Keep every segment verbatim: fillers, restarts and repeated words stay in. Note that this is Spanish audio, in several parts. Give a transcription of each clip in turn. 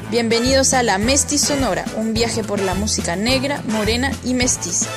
Bienvenidos a La Mestiz Sonora, un viaje por la música negra, morena y mestiza.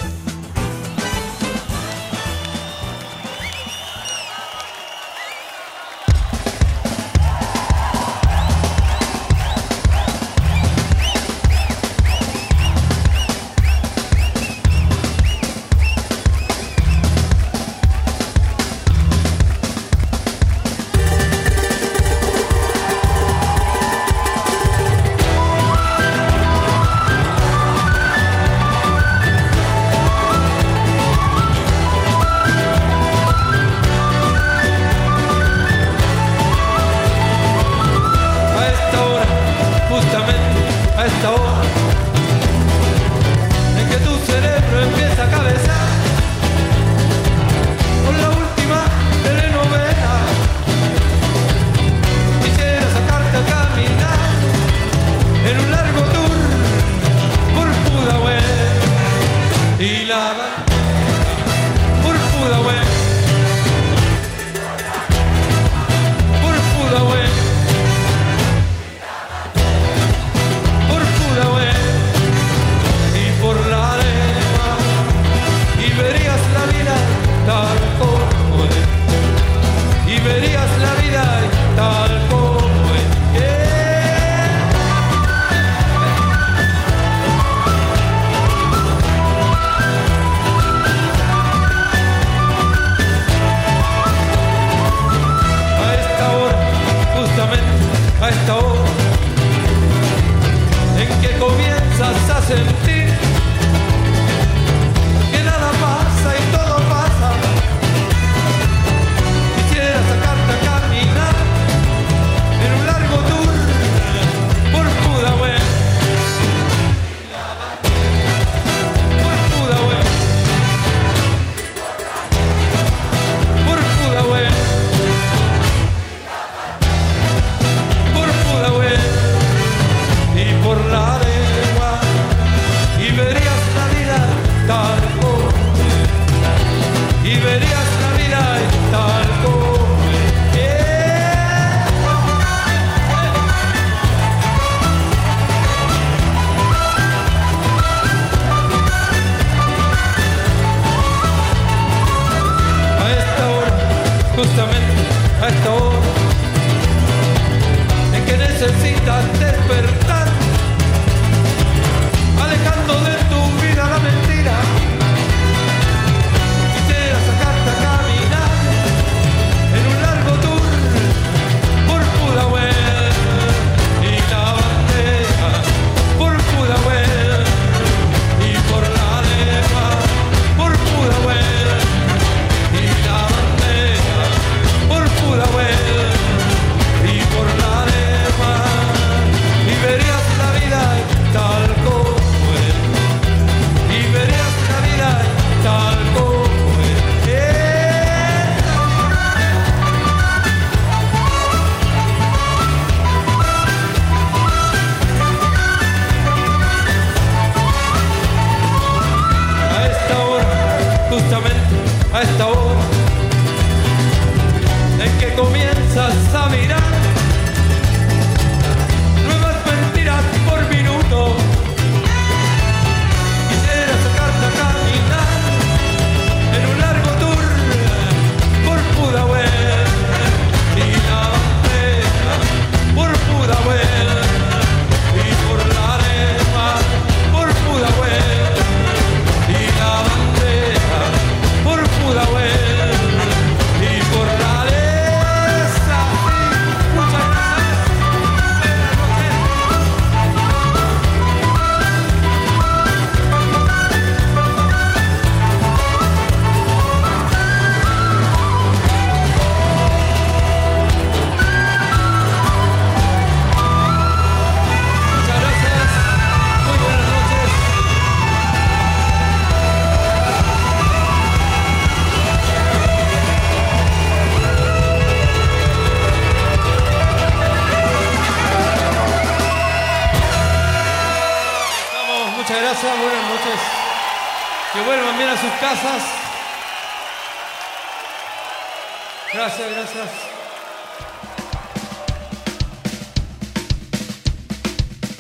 Gracias, gracias.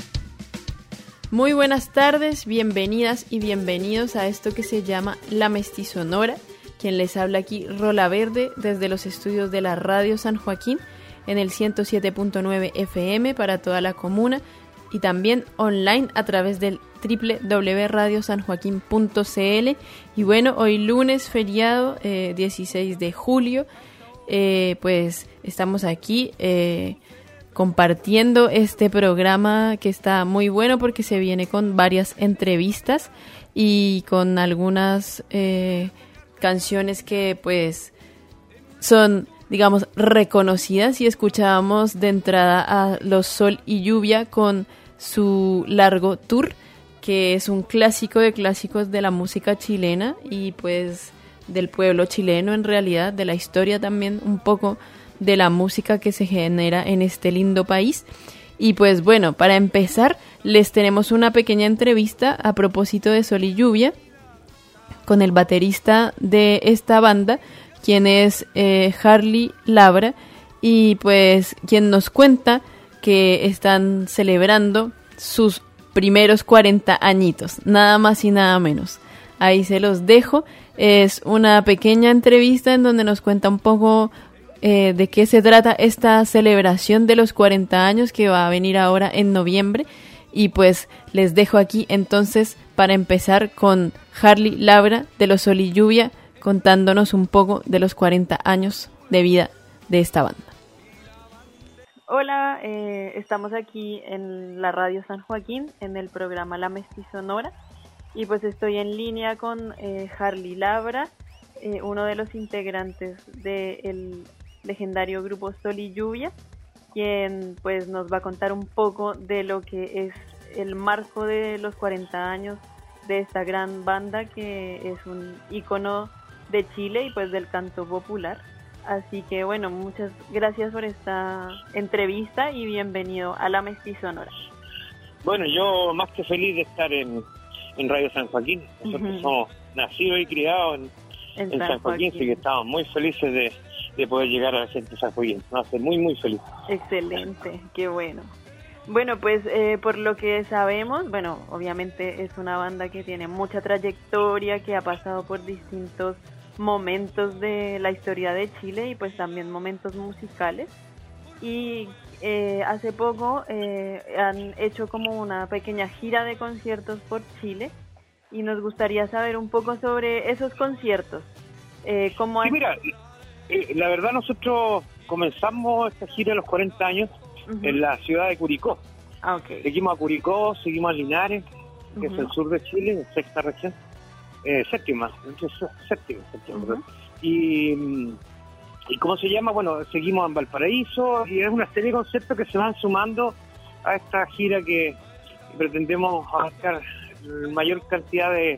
Muy buenas tardes, bienvenidas y bienvenidos a esto que se llama La Mestizonora. Quien les habla aquí, Rola Verde, desde los estudios de la Radio San Joaquín, en el ciento siete punto nueve F M para toda la comuna y también online a través del doble u doble u doble u punto radio san joaquín punto c l. Y bueno, hoy lunes, feriado, eh, dieciséis de julio, eh, pues estamos aquí eh, compartiendo este programa que está muy bueno porque se viene con varias entrevistas y con algunas eh, canciones que pues son, digamos, reconocidas, y escuchábamos de entrada a Los Sol y Lluvia con su largo tour, que es un clásico de clásicos de la música chilena y pues del pueblo chileno, en realidad, de la historia también, un poco de la música que se genera en este lindo país. Y pues bueno, para empezar, les tenemos una pequeña entrevista a propósito de Sol y Lluvia con el baterista de esta banda, quien es eh, Harley Labra, y pues quien nos cuenta que están celebrando sus primeros cuarenta añitos, nada más y nada menos. Ahí se los dejo. Es una pequeña entrevista en donde nos cuenta un poco eh, de qué se trata esta celebración de los cuarenta años que va a venir ahora en noviembre. Y pues les dejo aquí entonces para empezar con Harley Labra de Los Sol y Lluvia, contándonos un poco de los cuarenta años de vida de esta banda. Hola, eh, estamos aquí en la Radio San Joaquín, en el programa La Mestizonora, y pues estoy en línea con eh, Harley Labra, eh, uno de los integrantes del legendario grupo Sol y Lluvia, quien pues nos va a contar un poco de lo que es el marco de los cuarenta años de esta gran banda que es un ícono de Chile y pues del canto popular. Así que bueno, muchas gracias por esta entrevista y bienvenido a La Mestizonora. Bueno, yo más que feliz de estar en, en Radio San Joaquín. Nosotros uh-huh. somos nacidos y criados en, en, en San, San Joaquín, así que estamos muy felices de, de poder llegar a la gente de San Joaquín. Nos hace muy, muy feliz. Excelente, qué bueno. Bueno, pues eh, por lo que sabemos, bueno, obviamente es una banda que tiene mucha trayectoria, que ha pasado por distintos momentos de la historia de Chile y pues también momentos musicales, y eh, hace poco eh, han hecho como una pequeña gira de conciertos por Chile y nos gustaría saber un poco sobre esos conciertos. Eh, ¿cómo sí, han... mira, eh, la verdad nosotros comenzamos esta gira a los cuarenta años uh-huh. en la ciudad de Curicó. Ah, okay. Seguimos a Curicó, seguimos a Linares, que uh-huh. es el sur de Chile, sexta región. Eh, séptima, séptima, séptima uh-huh. y, y ¿cómo se llama? Bueno, seguimos en Valparaíso y es una serie de conceptos que se van sumando a esta gira que pretendemos abarcar la mayor cantidad de,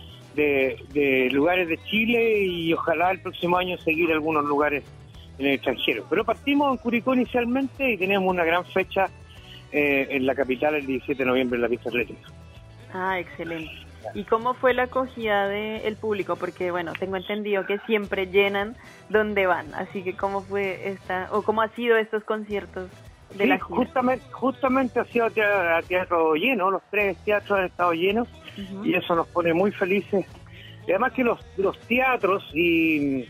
de, de lugares de Chile y ojalá el próximo año seguir algunos lugares en el extranjero. Pero partimos en Curicó inicialmente y tenemos una gran fecha eh, en la capital el diecisiete de noviembre en la pista atlética. Ah, excelente. ¿Y cómo fue la acogida del público? Porque, bueno, tengo entendido que siempre llenan donde van. Así que, ¿cómo fue esta, o cómo ha sido estos conciertos de sí, la gira? Justamente, justamente ha sido teatro, teatro lleno, los tres teatros han estado llenos uh-huh. y eso nos pone muy felices. Y además que los, los teatros y,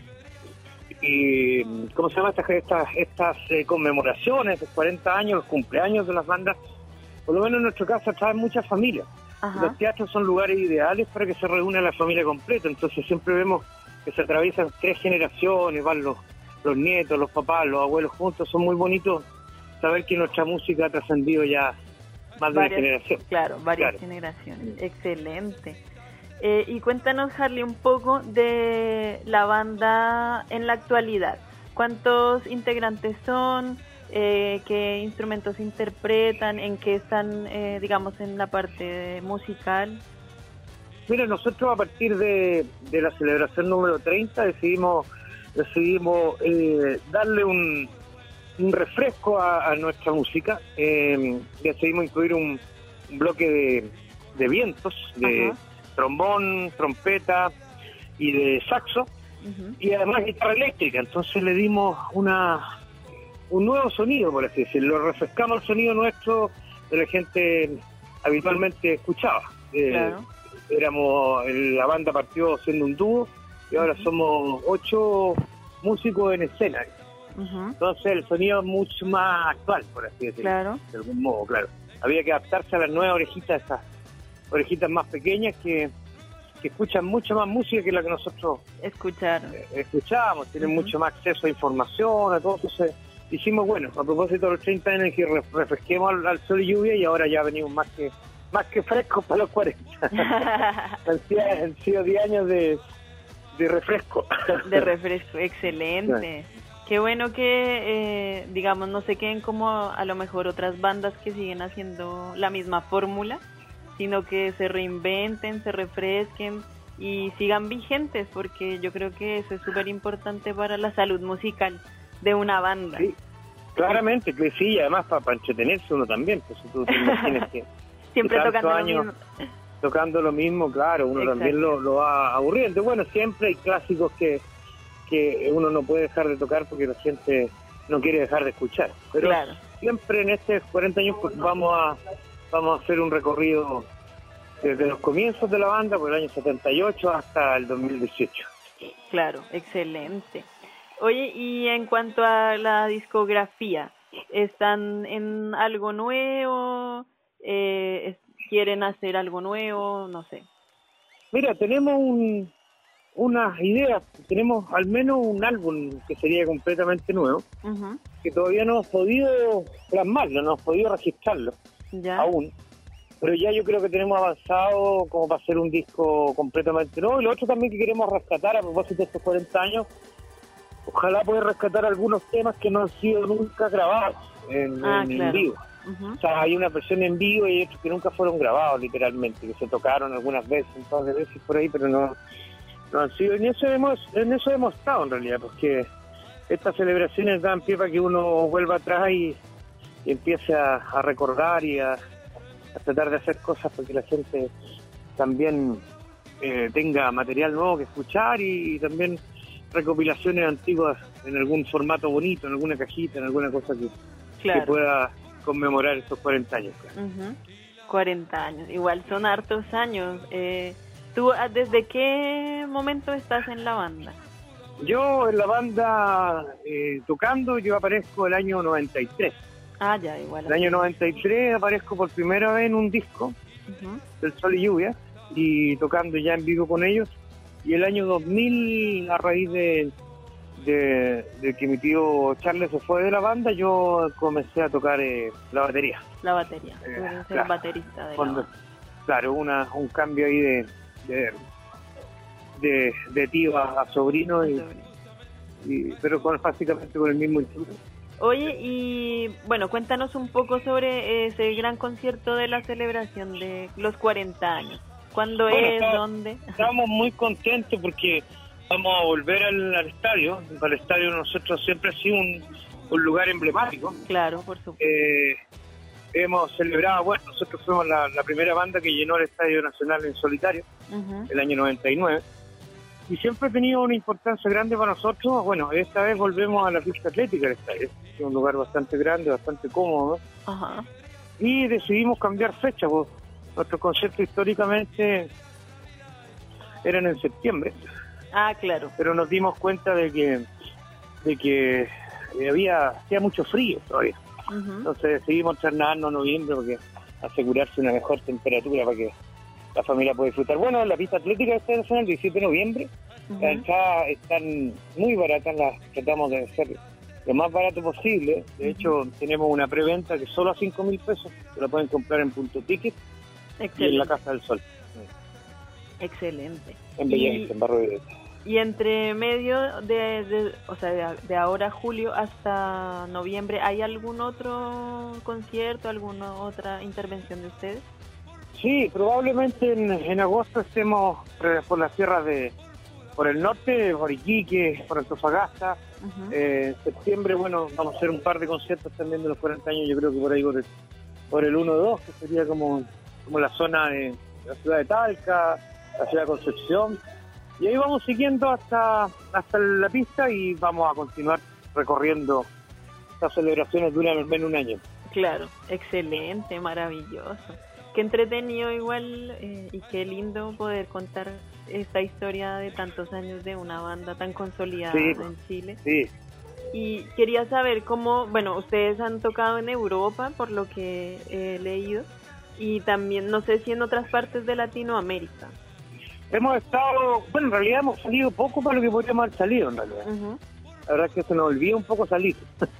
y, ¿cómo se llama? Estas, estas, estas eh, conmemoraciones de cuarenta años, los cumpleaños de las bandas, por lo menos en nuestro caso atraen muchas familias. Ajá. Los teatros son lugares ideales para que se reúna la familia completa, entonces siempre vemos que se atraviesan tres generaciones, van los, los nietos, los papás, los abuelos juntos. Son muy bonitos saber que nuestra música ha trascendido ya más de varias, una generación. Claro, varias claro. generaciones, sí. Excelente. Eh, y cuéntanos, Harley, un poco de la banda en la actualidad. ¿Cuántos integrantes son? Eh, ¿Qué instrumentos interpretan? ¿En qué están, eh, digamos, en la parte musical? Mira, nosotros a partir de, de la celebración número treinta decidimos, decidimos eh, darle un, un refresco a, a nuestra música. Eh, decidimos incluir un, un bloque de, de vientos, de Ajá. trombón, trompeta y de saxo, uh-huh. y además guitarra eléctrica. Entonces le dimos una... un nuevo sonido, por así decirlo. Refrescamos el sonido nuestro de la gente habitualmente escuchaba. Eh, Claro. Éramos, la banda partió siendo un dúo y ahora somos ocho músicos en escena. Ujú. Entonces el sonido es mucho más actual, por así decirlo. Claro. De algún modo, claro. Había que adaptarse a las nuevas orejitas, esas orejitas más pequeñas que, que escuchan mucho más música que la que nosotros Escucharon. eh, escuchábamos, tienen Ujú. mucho más acceso a información, a todo. Entonces dijimos, bueno, a propósito de los treinta años, que re- refresquemos al, al sol y lluvia, y ahora ya venimos más que más que frescos para los cuarenta. han, sido, han sido diez años de, de refresco. De refresco, excelente. Qué bueno que, eh, digamos, no se queden como a lo mejor otras bandas que siguen haciendo la misma fórmula, sino que se reinventen, se refresquen y sigan vigentes, porque yo creo que eso es súper importante para la salud musical de una banda. Sí, claramente, que sí, y además para, para entretenerse uno también, pues si tú te imaginas que Siempre tantos tocando lo años mismo. tocando lo mismo, claro, uno Exacto. también lo, lo va aburriendo. Bueno, siempre hay clásicos que, que uno no puede dejar de tocar porque la gente no quiere dejar de escuchar. Pero Claro. siempre en estos cuarenta años pues, vamos a vamos a hacer un recorrido desde los comienzos de la banda, por el año setenta y ocho hasta el dos mil dieciocho. Claro, excelente. Oye, y en cuanto a la discografía, ¿están en algo nuevo? Eh, es- ¿Quieren hacer algo nuevo? No sé. Mira, tenemos un, unas ideas, tenemos al menos un álbum que sería completamente nuevo, Ujú. que todavía no hemos podido plasmarlo, no hemos podido registrarlo ¿Ya? aún, pero ya yo creo que tenemos avanzado como para hacer un disco completamente nuevo. Y lo otro también que queremos rescatar a propósito de estos cuarenta años, ojalá poder rescatar algunos temas que no han sido nunca grabados en, Ah, en claro. vivo. Ujú. O sea, hay una versión en vivo y otros que nunca fueron grabados, literalmente, que se tocaron algunas veces, un par de veces por ahí, pero no, no han sido. En eso hemos, en eso hemos estado, en realidad, porque estas celebraciones dan pie para que uno vuelva atrás y, y empiece a, a recordar y a, a tratar de hacer cosas para que la gente también eh, tenga material nuevo que escuchar y, y también recopilaciones antiguas en algún formato bonito, en alguna cajita, en alguna cosa que, Claro. que pueda conmemorar estos cuarenta años. Claro. Ujú. cuarenta años, igual son hartos años. Eh, ¿Tú ah, desde qué momento estás en la banda? Yo en la banda eh, tocando, yo aparezco el año noventa y tres. Ah, ya, igual. El año noventa y tres aparezco por primera vez en un disco Ujú. del Sol y Lluvia y tocando ya en vivo con ellos. Y el año dos mil, a raíz de, de, de que mi tío Charles se fue de la banda, yo comencé a tocar eh, la batería. La batería. Tú Eh, eres el claro. baterista de la Cuando- banda. claro, una, un cambio ahí de, de, de, de tío a, a sobrino, y, y- pero con, básicamente con el mismo instrumento. Oye, y bueno, cuéntanos un poco sobre ese gran concierto de la celebración de los cuarenta años. ¿Cuándo Bueno, es? está- ¿Dónde? Estamos muy contentos porque vamos a volver al, al estadio. Para el estadio nosotros siempre ha sido un, un lugar emblemático. Claro, por supuesto. Eh, hemos celebrado, bueno, nosotros fuimos la, la primera banda que llenó el Estadio Nacional en solitario, Ujú. el año noventa y nueve. Y siempre ha tenido una importancia grande para nosotros. Bueno, esta vez volvemos a la pista atlética del estadio. Es un lugar bastante grande, bastante cómodo, ¿no? Ajá. Y decidimos cambiar fecha, pues nuestros conciertos históricamente eran en septiembre, Ah, claro. pero nos dimos cuenta de que de que había hacía mucho frío todavía. Ujú. Entonces decidimos trasladarnos a noviembre porque asegurarse una mejor temperatura para que la familia pueda disfrutar. Bueno, la pista atlética está en el diecisiete de noviembre. Ujú. Las entradas están muy baratas, las tratamos de hacer lo más barato posible. De hecho, tenemos una preventa que solo a cinco mil pesos, que la pueden comprar en Punto Ticket y en la Excelente. Casa del Sol, Excelente. en Y- Bellavista, en Barrio de... Y entre medio de, de- o sea, de, de ahora julio hasta noviembre, ¿hay algún otro concierto, alguna otra intervención de ustedes? Sí, probablemente en, en agosto estemos eh, por las tierras de... por el norte, por Iquique, por Antofagasta. Ujú. Eh, en septiembre, bueno, vamos a hacer un par de conciertos también de los cuarenta años, yo creo que por ahí por el, por el uno dos, que sería como, como la zona de la ciudad de Talca, la ciudad de Concepción. Y ahí vamos siguiendo hasta, hasta la pista y vamos a continuar recorriendo. Estas celebraciones duran al menos un año. Claro, excelente, maravilloso. Qué qué entretenido igual eh, y qué lindo poder contar esta historia de tantos años de una banda tan consolidada sí, en Chile. Sí. Y quería saber cómo, bueno, ustedes han tocado en Europa, por lo que he leído, y también no sé si en otras partes de Latinoamérica. Hemos estado, bueno, en realidad hemos salido poco para lo que podríamos haber salido, en realidad. Uh-huh. La verdad es que se nos olvida un poco salir.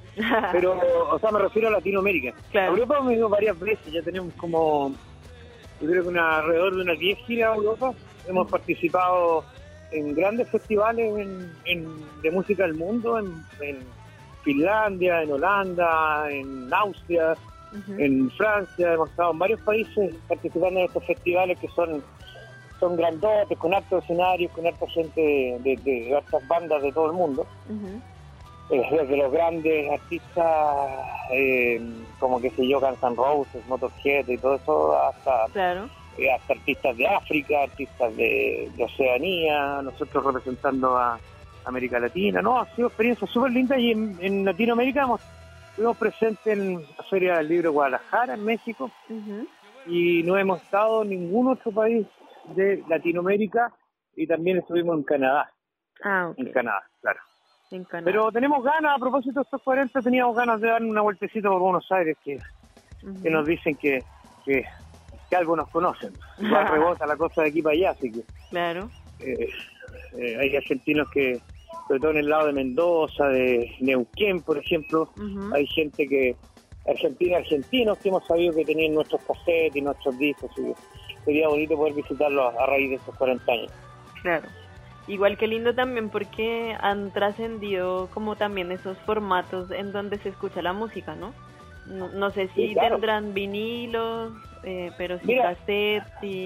Pero, o sea, me refiero a Latinoamérica. Claro. A Europa hemos ido varias veces, ya tenemos como, yo creo que una, alrededor de unas diez giras a Europa. Hemos uh-huh. participado en grandes festivales en, en, de música del mundo, en, en Finlandia, en Holanda, en Austria, uh-huh. en Francia. Hemos estado en varios países participando en estos festivales que son son grandotes, con hartos escenarios, con harta gente de, de, de hartas bandas de todo el mundo. Uh-huh. Eh, desde los grandes artistas, eh, como que sé yo, Guns N' Roses, Motorhead y todo eso, hasta, claro. eh, hasta artistas de África, artistas de, de Oceanía, nosotros representando a América Latina. No, ha sido experiencias súper lindas y en, en Latinoamérica hemos, estuvimos presentes en la Feria del Libro de Guadalajara, en México, uh-huh. y no hemos estado en ningún otro país de Latinoamérica, y también estuvimos en Canadá. Ah, okay. En Canadá, claro. En Canadá. Pero tenemos ganas, a propósito de estos cuarenta, teníamos ganas de dar una vueltecita por Buenos Aires, que, uh-huh. que nos dicen que, que, que algo nos conocen. Igual rebota la cosa de aquí para allá, así que... Claro. Eh, eh, hay argentinos que, sobre todo en el lado de Mendoza, de Neuquén, por ejemplo, uh-huh. hay gente que... Argentina, argentinos que hemos sabido que tenían nuestros cassettes y nuestros discos, y sería bonito poder visitarlos a raíz de estos cuarenta años. Claro. Igual que lindo también porque han trascendido como también esos formatos en donde se escucha la música, ¿no? No, no sé si sí, claro. tendrán vinilos, eh, pero sí cassettes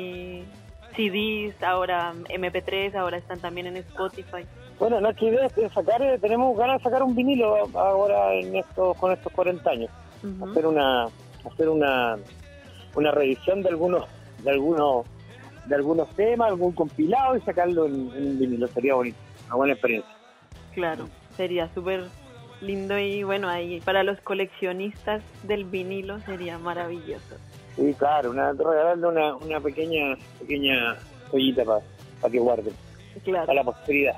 y C Ds, ahora eme pe tres, ahora están también en Spotify. Bueno, nuestra idea es sacar, tenemos ganas de sacar un vinilo ahora en estos, con estos cuarenta años. Uh-huh. Hacer una hacer una una revisión de algunos de algunos de algunos temas, algún compilado y sacarlo en, en un vinilo, sería bonito, una buena experiencia. Claro, sería súper lindo y bueno, ahí para los coleccionistas del vinilo sería maravilloso. Sí, claro, una, regalarle una, una pequeña pequeña joyita para pa que guarden, claro. para la posteridad.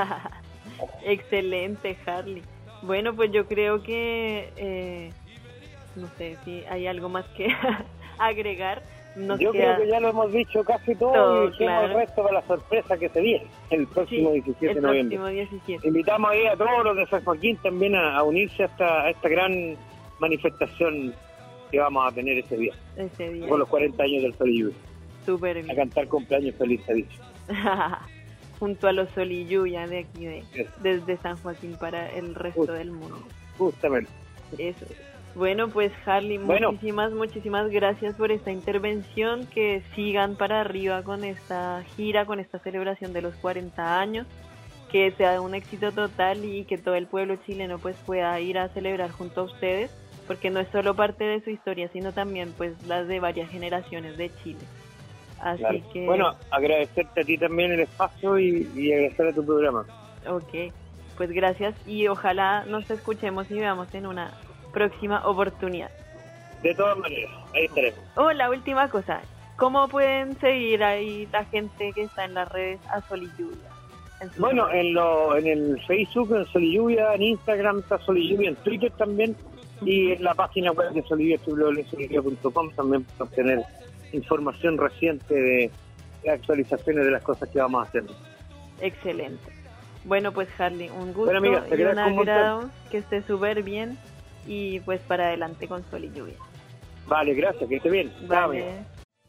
Excelente, Harley. Bueno, pues yo creo que eh, no sé si hay algo más que agregar. Nos Yo queda... creo que ya lo hemos dicho casi todo, todo y dejemos claro. el resto para la sorpresa que se viene el próximo sí, diecisiete de el noviembre. Próximo diecisiete. Invitamos ahí a todos los de San Joaquín también a, a unirse a esta, a esta gran manifestación que vamos a tener ese día. Ese día. Por los cuarenta años del Sol y Lluvia. Súper bien. A cantar cumpleaños feliz, ha dicho. Junto a los Sol y Lluvia de aquí, de, desde San Joaquín para el resto Just, del mundo. Justamente. Eso. Bueno, pues Harley, bueno. muchísimas, muchísimas gracias por esta intervención, que sigan para arriba con esta gira, con esta celebración de los cuarenta años, que sea un éxito total y que todo el pueblo chileno pues pueda ir a celebrar junto a ustedes, porque no es solo parte de su historia, sino también pues las de varias generaciones de Chile. Así claro. que... Bueno, agradecerte a ti también el espacio y, y agradecer a tu programa. Ok, pues gracias y ojalá nos escuchemos y veamos en una próxima oportunidad. De todas maneras, ahí estaremos. Oh, la última cosa, ¿cómo pueden seguir ahí la gente que está en las redes a Sol y Lluvia? En bueno, en, lo, en el Facebook, en Sol y Lluvia, en Instagram está Sol y Lluvia, en Twitter también, uh-huh. y en la página web de Sol y Lluvia, doble u doble u doble u punto sol y lluvia punto com, también para obtener información reciente de, de actualizaciones de las cosas que vamos a hacer. Excelente. Bueno, pues Harley, un gusto bueno, amiga, y un agrado, que esté súper bien. Y pues para adelante con Sol y Lluvia. Vale, gracias, que esté bien. Vale. Chao.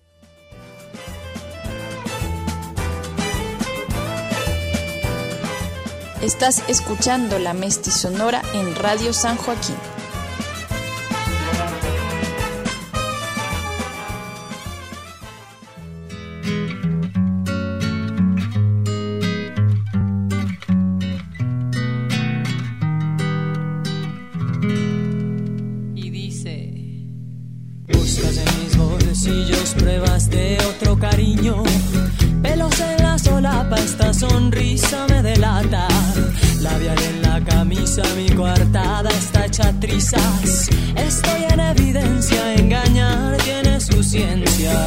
Estás escuchando La Mestizonora en Radio San Joaquín. Pruebas de otro cariño, pelos en la solapa, esta sonrisa me delata, labial en la camisa, mi coartada está hecha trizas, estoy en evidencia, engañar tiene su ciencia.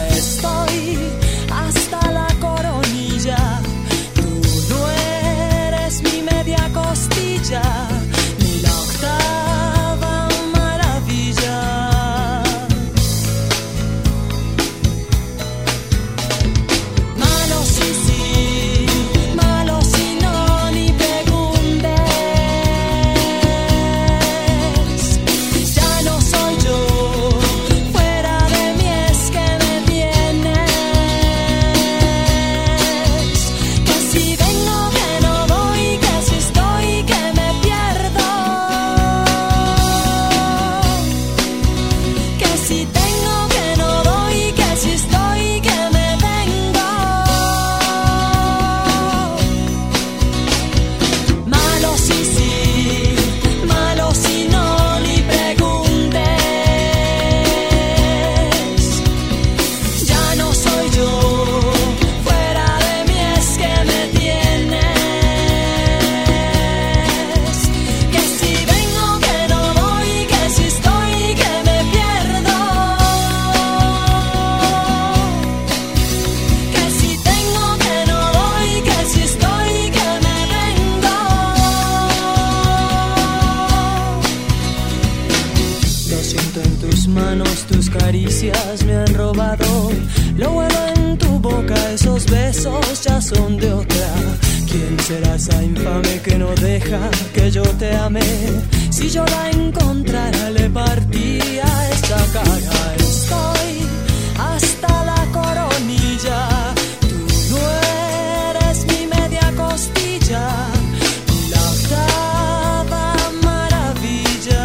cosas me han robado. Lo bueno en tu boca, esos besos ya son de otra. ¿Quién será esa infame que no deja que yo te ame? Si yo la encontrara le partía esa cara. Estoy hasta la coronilla. Tú no eres mi media costilla, la octava maravilla.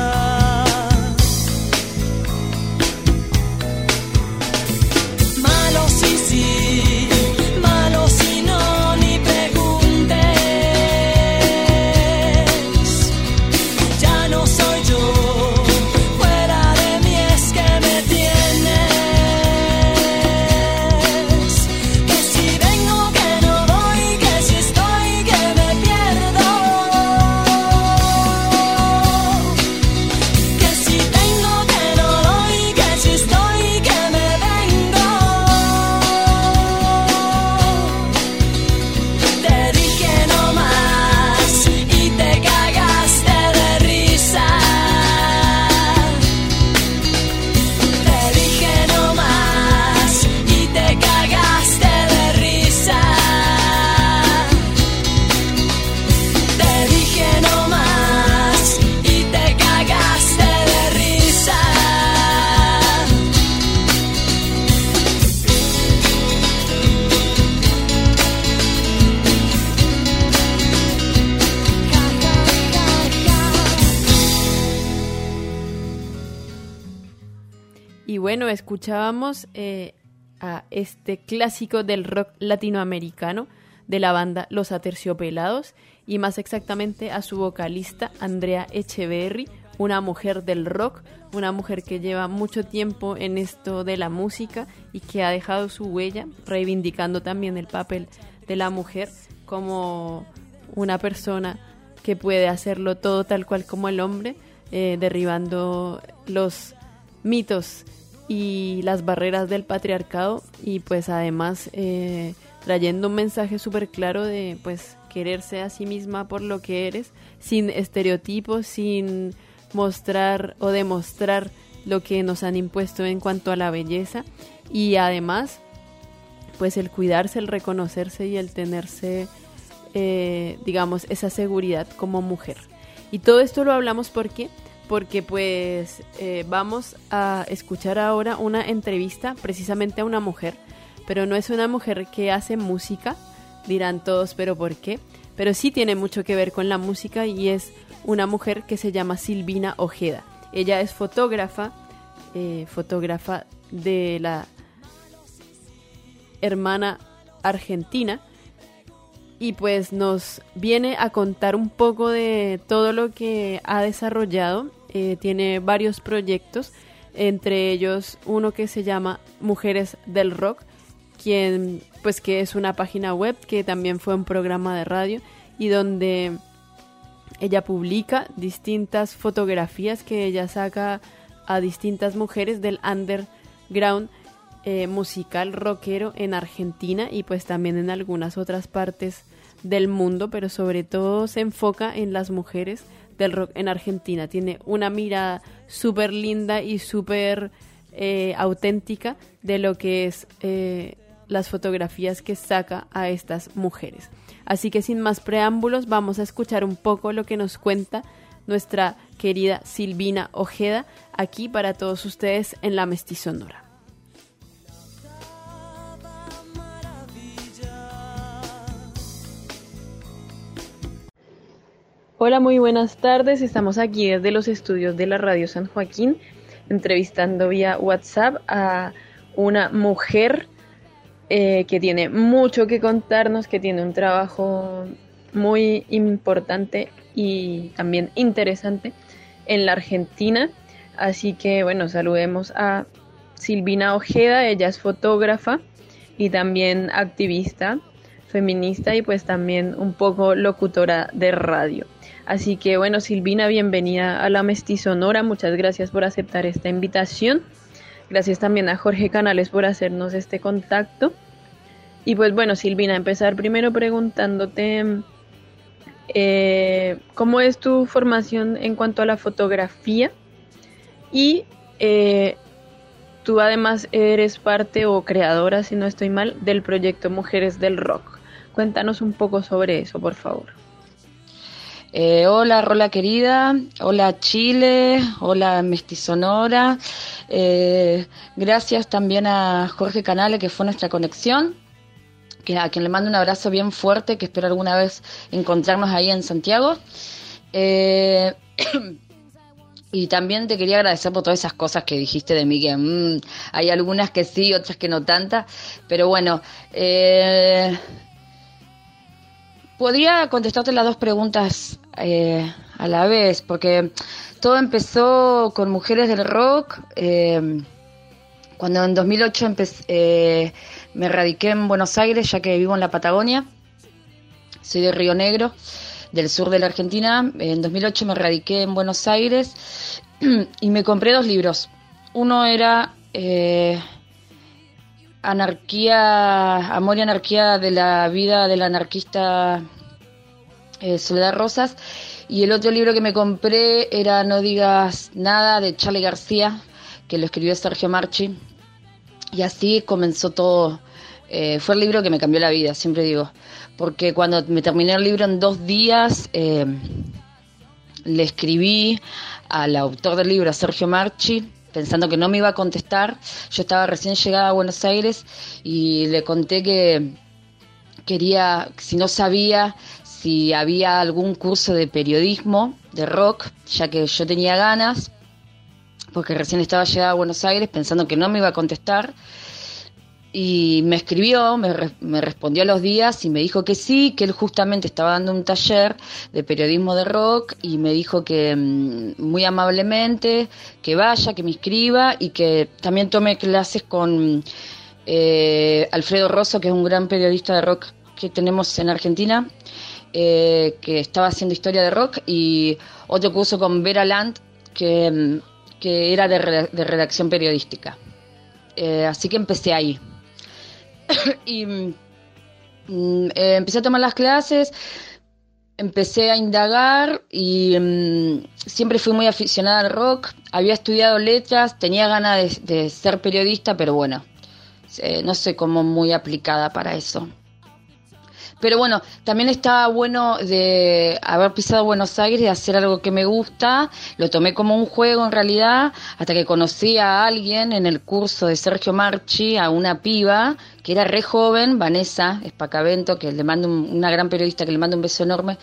Malo sí, sí, malo si no, ni preguntes. Ya no soy yo, fuera de mí es que me tienes. Que si vengo, que no voy, que si estoy, que me pierdo. Que si tengo, que no doy, que si estoy, que me vengo. Te dije no más y te cagaste de risa. Te dije no más y te cagaste de risa. Te dije no más y te cagaste de risa. Y bueno, escuchábamos eh, a este clásico del rock latinoamericano de la banda Los Aterciopelados, y más exactamente a su vocalista Andrea Echeverry, una mujer del rock, una mujer que lleva mucho tiempo en esto de la música y que ha dejado su huella, reivindicando también el papel de la mujer como una persona que puede hacerlo todo tal cual como el hombre, eh, derribando los mitos y las barreras del patriarcado, y pues además eh, trayendo un mensaje súper claro de pues quererse a sí misma por lo que eres, sin estereotipos, sin mostrar o demostrar lo que nos han impuesto en cuanto a la belleza, y además pues el cuidarse, el reconocerse y el tenerse eh, digamos esa seguridad como mujer. Y todo esto lo hablamos porque porque pues eh, vamos a escuchar ahora una entrevista precisamente a una mujer, pero no es una mujer que hace música, dirán todos, pero ¿por qué? Pero sí tiene mucho que ver con la música, y es una mujer que se llama Silvina Ojeda. Ella es fotógrafa, eh, fotógrafa de la hermana argentina, y pues nos viene a contar un poco de todo lo que ha desarrollado. Eh, tiene varios proyectos, entre ellos uno que se llama Mujeres del Rock, quien pues que es una página web que también fue un programa de radio, y donde ella publica distintas fotografías que ella saca a distintas mujeres del underground eh, musical rockero en Argentina, y pues también en algunas otras partes del mundo, pero sobre todo se enfoca en las mujeres del rock en Argentina. Tiene una mirada súper linda y súper eh, auténtica de lo que es eh, las fotografías que saca a estas mujeres. Así que sin más preámbulos, vamos a escuchar un poco lo que nos cuenta nuestra querida Silvina Ojeda aquí para todos ustedes en La Mestizonora. Hola, muy buenas tardes. Estamos aquí desde los estudios de la Radio San Joaquín, entrevistando vía WhatsApp a una mujer eh, que tiene mucho que contarnos, que tiene un trabajo muy importante y también interesante en la Argentina. Así que bueno, saludemos a Silvina Ojeda. Ella es fotógrafa y también activista feminista, y pues también un poco locutora de radio. Así que bueno, Silvina, bienvenida a La Mestizonora. Muchas gracias por aceptar esta invitación. Gracias también a Jorge Canales por hacernos este contacto. Y pues bueno, Silvina, empezar primero preguntándote eh, ¿cómo es tu formación en cuanto a la fotografía? Y eh, tú además eres parte o creadora, si no estoy mal, del proyecto Mujeres del Rock. Cuéntanos un poco sobre eso, por favor. Eh, hola, Rola querida, hola Chile, hola Mestizonora. Eh, gracias también a Jorge Canale, que fue nuestra conexión, que a quien le mando un abrazo bien fuerte, que espero alguna vez encontrarnos ahí en Santiago. Eh, y también te quería agradecer por todas esas cosas que dijiste de mí, que mmm, hay algunas que sí, otras que no tantas, pero bueno, eh, podría contestarte las dos preguntas eh, a la vez, porque todo empezó con Mujeres del Rock, eh, cuando en dos mil ocho empecé, eh, me radiqué en Buenos Aires, ya que vivo en la Patagonia, soy de Río Negro, del sur de la Argentina. En dos mil ocho me radiqué en Buenos Aires y me compré dos libros. Uno era eh, Anarquía, Amor y Anarquía de la vida del anarquista eh, Soledad Rosas, y el otro libro que me compré era No digas nada, de Charly García, que lo escribió Sergio Marchi, y así comenzó todo. Eh, fue el libro que me cambió la vida, siempre digo, porque cuando me terminé el libro en dos días, eh, le escribí al autor del libro, a Sergio Marchi, pensando que no me iba a contestar. Yo estaba recién llegada a Buenos Aires y le conté que quería, si no sabía si había algún curso de periodismo, de rock, ya que yo tenía ganas, porque recién estaba llegada a Buenos Aires, pensando que no me iba a contestar. Y me escribió, me, re, me respondió a los días y me dijo que sí, que él justamente estaba dando un taller de periodismo de rock, y me dijo que muy amablemente que vaya, que me inscriba y que también tome clases con eh, Alfredo Rosso, que es un gran periodista de rock que tenemos en Argentina, eh, que estaba haciendo historia de rock, y otro curso con Vera Land, que, que era de, re, de redacción periodística. Eh, así que empecé ahí. y mm, eh, empecé a tomar las clases, empecé a indagar y mm, siempre fui muy aficionada al rock. Había estudiado letras, tenía ganas de, de ser periodista, pero bueno, eh, no soy como muy aplicada para eso. Pero bueno, también estaba bueno de haber pisado Buenos Aires y hacer algo que me gusta. Lo tomé como un juego en realidad, hasta que conocí a alguien en el curso de Sergio Marchi, a una piba que era re joven, Vanessa Espacavento, que le mando un, una gran periodista, que le mando un beso enorme.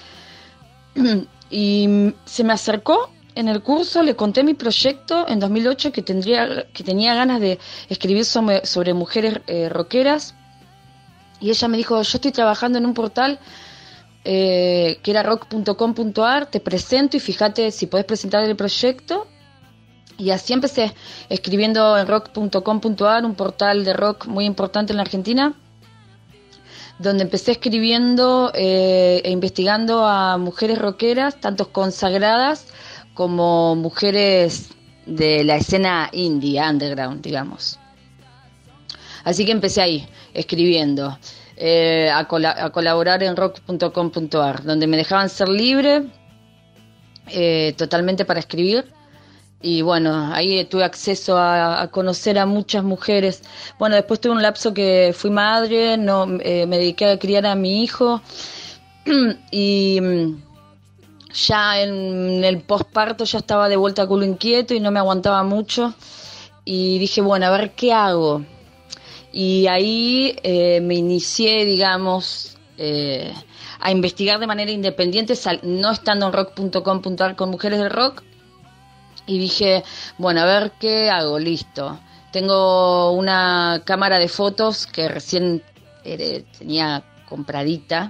Y se me acercó en el curso, le conté mi proyecto en dos mil ocho, que tendría que tenía ganas de escribir sobre, sobre mujeres eh, rockeras. Y ella me dijo, yo estoy trabajando en un portal eh, que era rock punto com punto a r, te presento y fíjate si podés presentar el proyecto. Y así empecé, escribiendo en rock punto com punto a r, un portal de rock muy importante en la Argentina, donde empecé escribiendo eh, e investigando a mujeres rockeras, tanto consagradas como mujeres de la escena indie, underground, digamos. Así que empecé ahí, escribiendo, eh, a, col- a colaborar en rock punto com punto a r, donde me dejaban ser libre, eh, totalmente para escribir. Y bueno, ahí tuve acceso a, a conocer a muchas mujeres. Bueno, después tuve un lapso que fui madre, no eh, me dediqué a criar a mi hijo. Y ya en el posparto ya estaba de vuelta a culo inquieto y no me aguantaba mucho. Y dije, bueno, a ver qué hago. Y ahí eh, me inicié, digamos, eh, a investigar de manera independiente, sal- no estando en rock punto com punto a r con mujeres del rock. Y dije, bueno, a ver qué hago, listo. Tengo una cámara de fotos que recién eh, tenía compradita.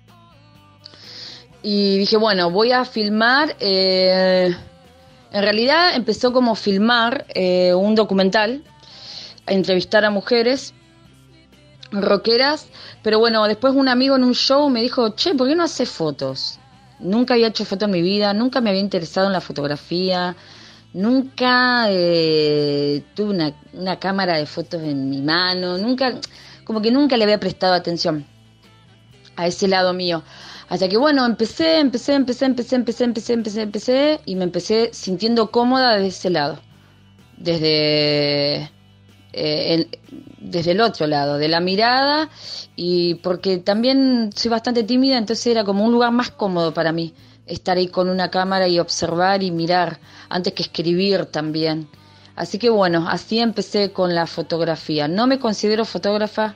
Y dije, bueno, voy a filmar. Eh, en realidad empezó como filmar eh, un documental, a entrevistar a mujeres rockeras, pero bueno, después un amigo en un show me dijo, che, ¿por qué no haces fotos? Nunca había hecho fotos en mi vida, nunca me había interesado en la fotografía, nunca eh, tuve una, una cámara de fotos en mi mano, nunca, como que nunca le había prestado atención a ese lado mío. Hasta que bueno, empecé, empecé, empecé, empecé, empecé, empecé, empecé, empecé, y me empecé sintiendo cómoda de ese lado. Desde eh, el, desde el otro lado, de la mirada, y porque también soy bastante tímida, entonces era como un lugar más cómodo para mí, estar ahí con una cámara y observar y mirar, antes que escribir también. Así que bueno, así empecé con la fotografía. No me considero fotógrafa,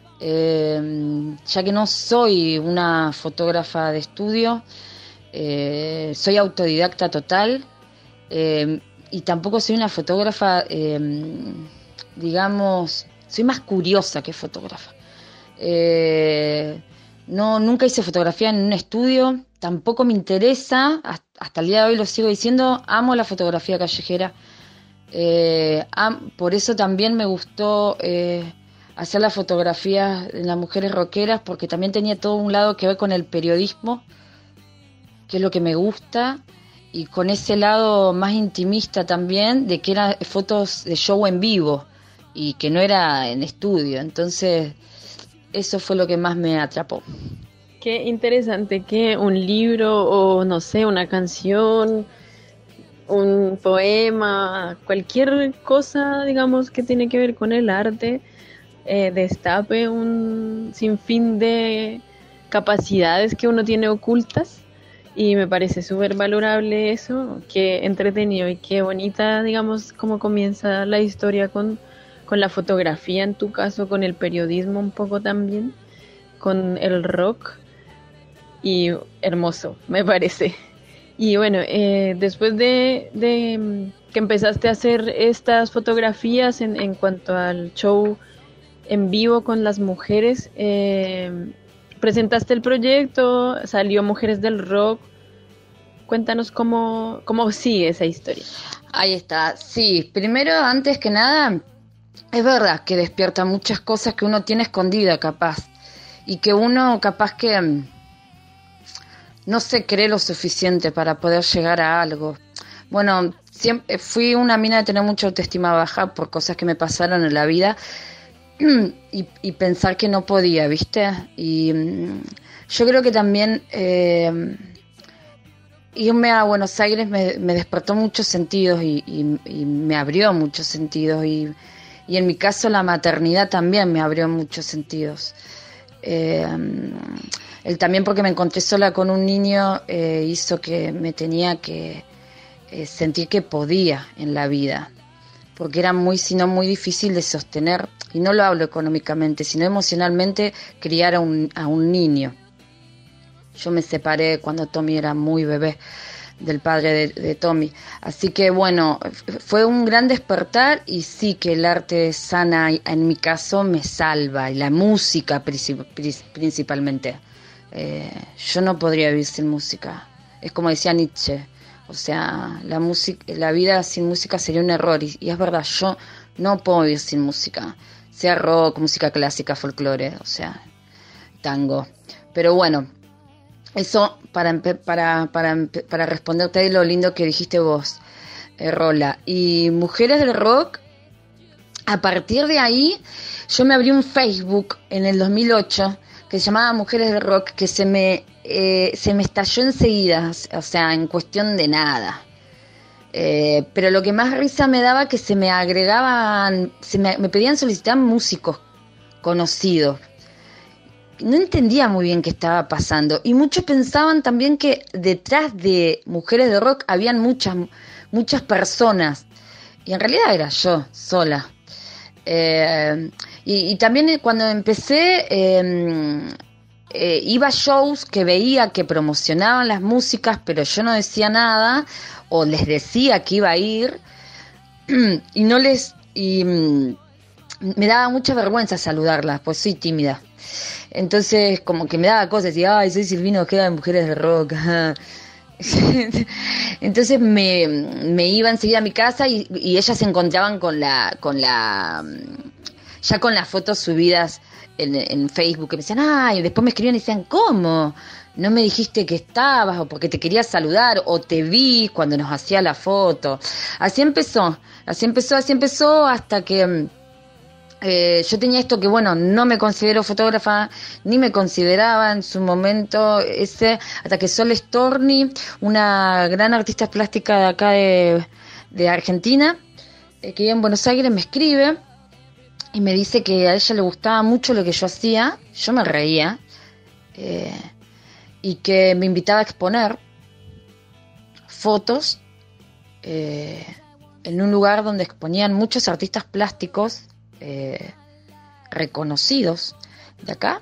eh, ya que no soy una fotógrafa de estudio, eh, soy autodidacta total, eh, y tampoco soy una fotógrafa, eh, digamos, soy más curiosa que fotógrafa. Eh, no, nunca hice fotografía en un estudio, tampoco me interesa, hasta el día de hoy lo sigo diciendo, amo la fotografía callejera. Eh, am, por eso también me gustó eh, hacer las fotografías de las mujeres rockeras, porque también tenía todo un lado que ver con el periodismo, que es lo que me gusta, y con ese lado más intimista también, de que eran fotos de show en vivo y que no era en estudio. Entonces eso fue lo que más me atrapó. Qué interesante que un libro o no sé, una canción, un poema, cualquier cosa, digamos, que tiene que ver con el arte, eh, destape un sinfín de capacidades que uno tiene ocultas, y me parece súper valorable eso. Qué entretenido y qué bonita, digamos, cómo comienza la historia con, con la fotografía, en tu caso con el periodismo un poco también, con el rock, y hermoso, me parece. Y bueno, eh, después de, de que empezaste a hacer estas fotografías en, en cuanto al show en vivo con las mujeres, eh, presentaste el proyecto, salió Mujeres del Rock. Cuéntanos cómo, cómo sigue esa historia. Ahí está, sí, primero, antes que nada, es verdad que despierta muchas cosas que uno tiene escondida capaz, y que uno capaz que no se cree lo suficiente para poder llegar a algo. Bueno, siempre fui una mina de tener mucha autoestima baja por cosas que me pasaron en la vida, y, y pensar que no podía, ¿viste? Y um, yo creo que también eh, irme a Buenos Aires me, me despertó muchos sentidos y, y, y me abrió muchos sentidos, y, y en mi caso la maternidad también me abrió muchos sentidos. Eh, el, también porque me encontré sola con un niño eh, hizo que me tenía que eh, sentir que podía en la vida, porque era muy, sino muy difícil de sostener, y no lo hablo económicamente, sino emocionalmente, criar a un, a un niño. Yo me separé cuando Tommy era muy bebé del padre de, de Tommy, así que bueno, fue un gran despertar, y sí que el arte sana en mi caso me salva, y la música principalmente. Eh, yo no podría vivir sin música, es como decía Nietzsche, o sea, la música, la vida sin música sería un error, y, y es verdad, yo no puedo vivir sin música, sea rock, música clásica, folclore, o sea, tango. Pero bueno, eso para para para para responderte ahí lo lindo que dijiste vos, eh, Rola. Y Mujeres del Rock, a partir de ahí yo me abrí un Facebook en el dos mil ocho que se llamaba Mujeres del Rock, que se me eh, se me estalló enseguida, o sea, en cuestión de nada. Eh, pero lo que más risa me daba que se me agregaban, se me, me pedían solicitar músicos conocidos. No entendía muy bien qué estaba pasando, y muchos pensaban también que detrás de Mujeres de Rock habían muchas muchas personas, y en realidad era yo sola. Eh, y, y también cuando empecé eh, eh, iba a shows que veía que promocionaban las músicas, pero yo no decía nada, o les decía que iba a ir y no les y mm, me daba mucha vergüenza saludarlas, pues soy tímida. Entonces como que me daba cosas, decía, ay, soy Silvina Ojeda de Mujeres de Rock. Entonces me, me iba enseguida a mi casa, y, y ellas se encontraban con la con la ya con las fotos subidas en, en Facebook, que me decían, ay, después me escribían y decían, ¿cómo? No me dijiste que estabas, o porque te quería saludar, o te vi cuando nos hacía la foto. Así empezó, así empezó, así empezó, hasta que eh, yo tenía esto que, bueno, no me considero fotógrafa, ni me consideraba en su momento ese, hasta que Sol Storni, una gran artista plástica de acá de, de Argentina, eh, que vive en Buenos Aires, me escribe y me dice que a ella le gustaba mucho lo que yo hacía, yo me reía, eh, y que me invitaba a exponer fotos eh, en un lugar donde exponían muchos artistas plásticos eh, reconocidos de acá,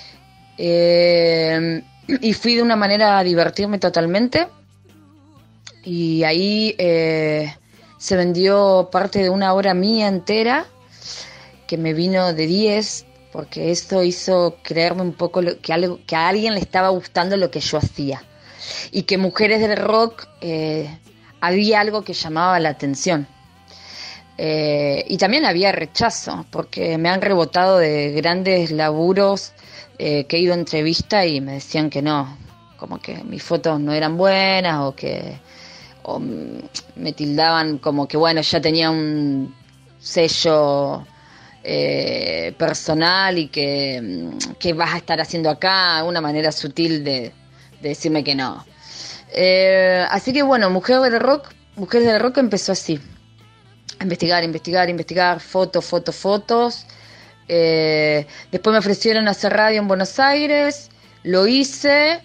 eh, y fui de una manera a divertirme totalmente, y ahí eh, se vendió parte de una obra mía entera que me vino de diez, porque esto hizo creerme un poco lo, que, algo, que a alguien le estaba gustando lo que yo hacía, y que Mujeres del Rock eh, había algo que llamaba la atención. Eh, y también había rechazo, porque me han rebotado de grandes laburos eh, que he ido a entrevista y me decían que no, como que mis fotos no eran buenas, o que o me tildaban como que bueno, ya tenía un sello eh, personal y que, que vas a estar haciendo acá, una manera sutil de, de decirme que no. Eh, así que bueno, Mujeres del Rock, Mujeres del Rock empezó así, a investigar, investigar, investigar, fotos, fotos, fotos. Eh, después me ofrecieron hacer radio en Buenos Aires, lo hice.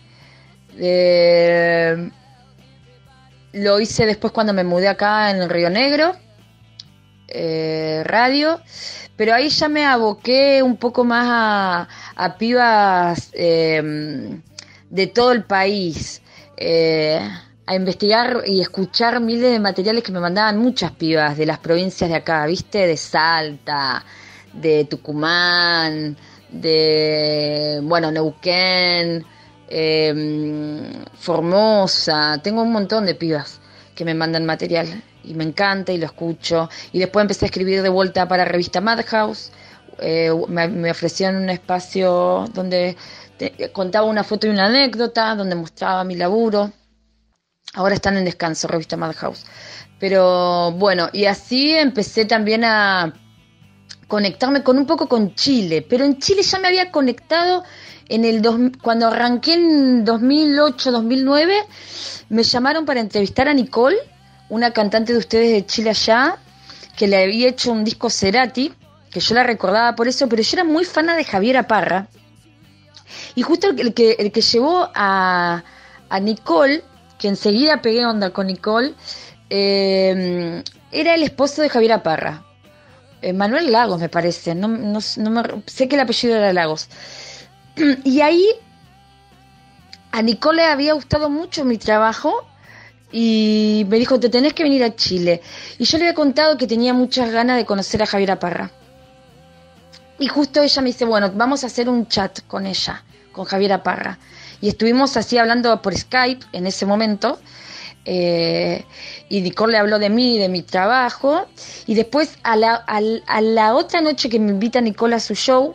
Eh, lo hice después cuando me mudé acá en el Río Negro, eh, radio, pero ahí ya me aboqué un poco más a, a pibas eh, de todo el país, eh, a investigar y escuchar miles de materiales que me mandaban muchas pibas de las provincias de acá, ¿viste? De Salta, de Tucumán, de, bueno, Neuquén, eh, Formosa. Tengo un montón de pibas que me mandan material y me encanta y lo escucho. Y después empecé a escribir de vuelta para la revista Madhouse. Eh, me, me ofrecían un espacio donde te, contaba una foto y una anécdota, donde mostraba mi laburo. Ahora están en descanso, revista Madhouse. Pero bueno, y así empecé también a conectarme con un poco con Chile. Pero en Chile ya me había conectado en el dos, cuando arranqué en dos mil ocho, dos mil nueve. Me llamaron para entrevistar a Nicole, una cantante de ustedes de Chile allá, que le había hecho un disco Cerati, que yo la recordaba por eso, pero yo era muy fana de Javiera Parra. Y justo el que, el que llevó a, a Nicole, que enseguida pegué onda con Nicole, eh, era el esposo de Javiera Parra, eh, Manuel Lagos me parece, no, no, no me, sé que el apellido era Lagos. Y ahí a Nicole le había gustado mucho mi trabajo y me dijo, te tenés que venir a Chile. Y yo le había contado que tenía muchas ganas de conocer a Javiera Parra. Y justo ella me dice, bueno, vamos a hacer un chat con ella, con Javiera Parra. Y estuvimos así hablando por Skype en ese momento. Eh, y Nicole le habló de mí, de mi trabajo. Y después a la, a, a la otra noche que me invita Nicole a su show,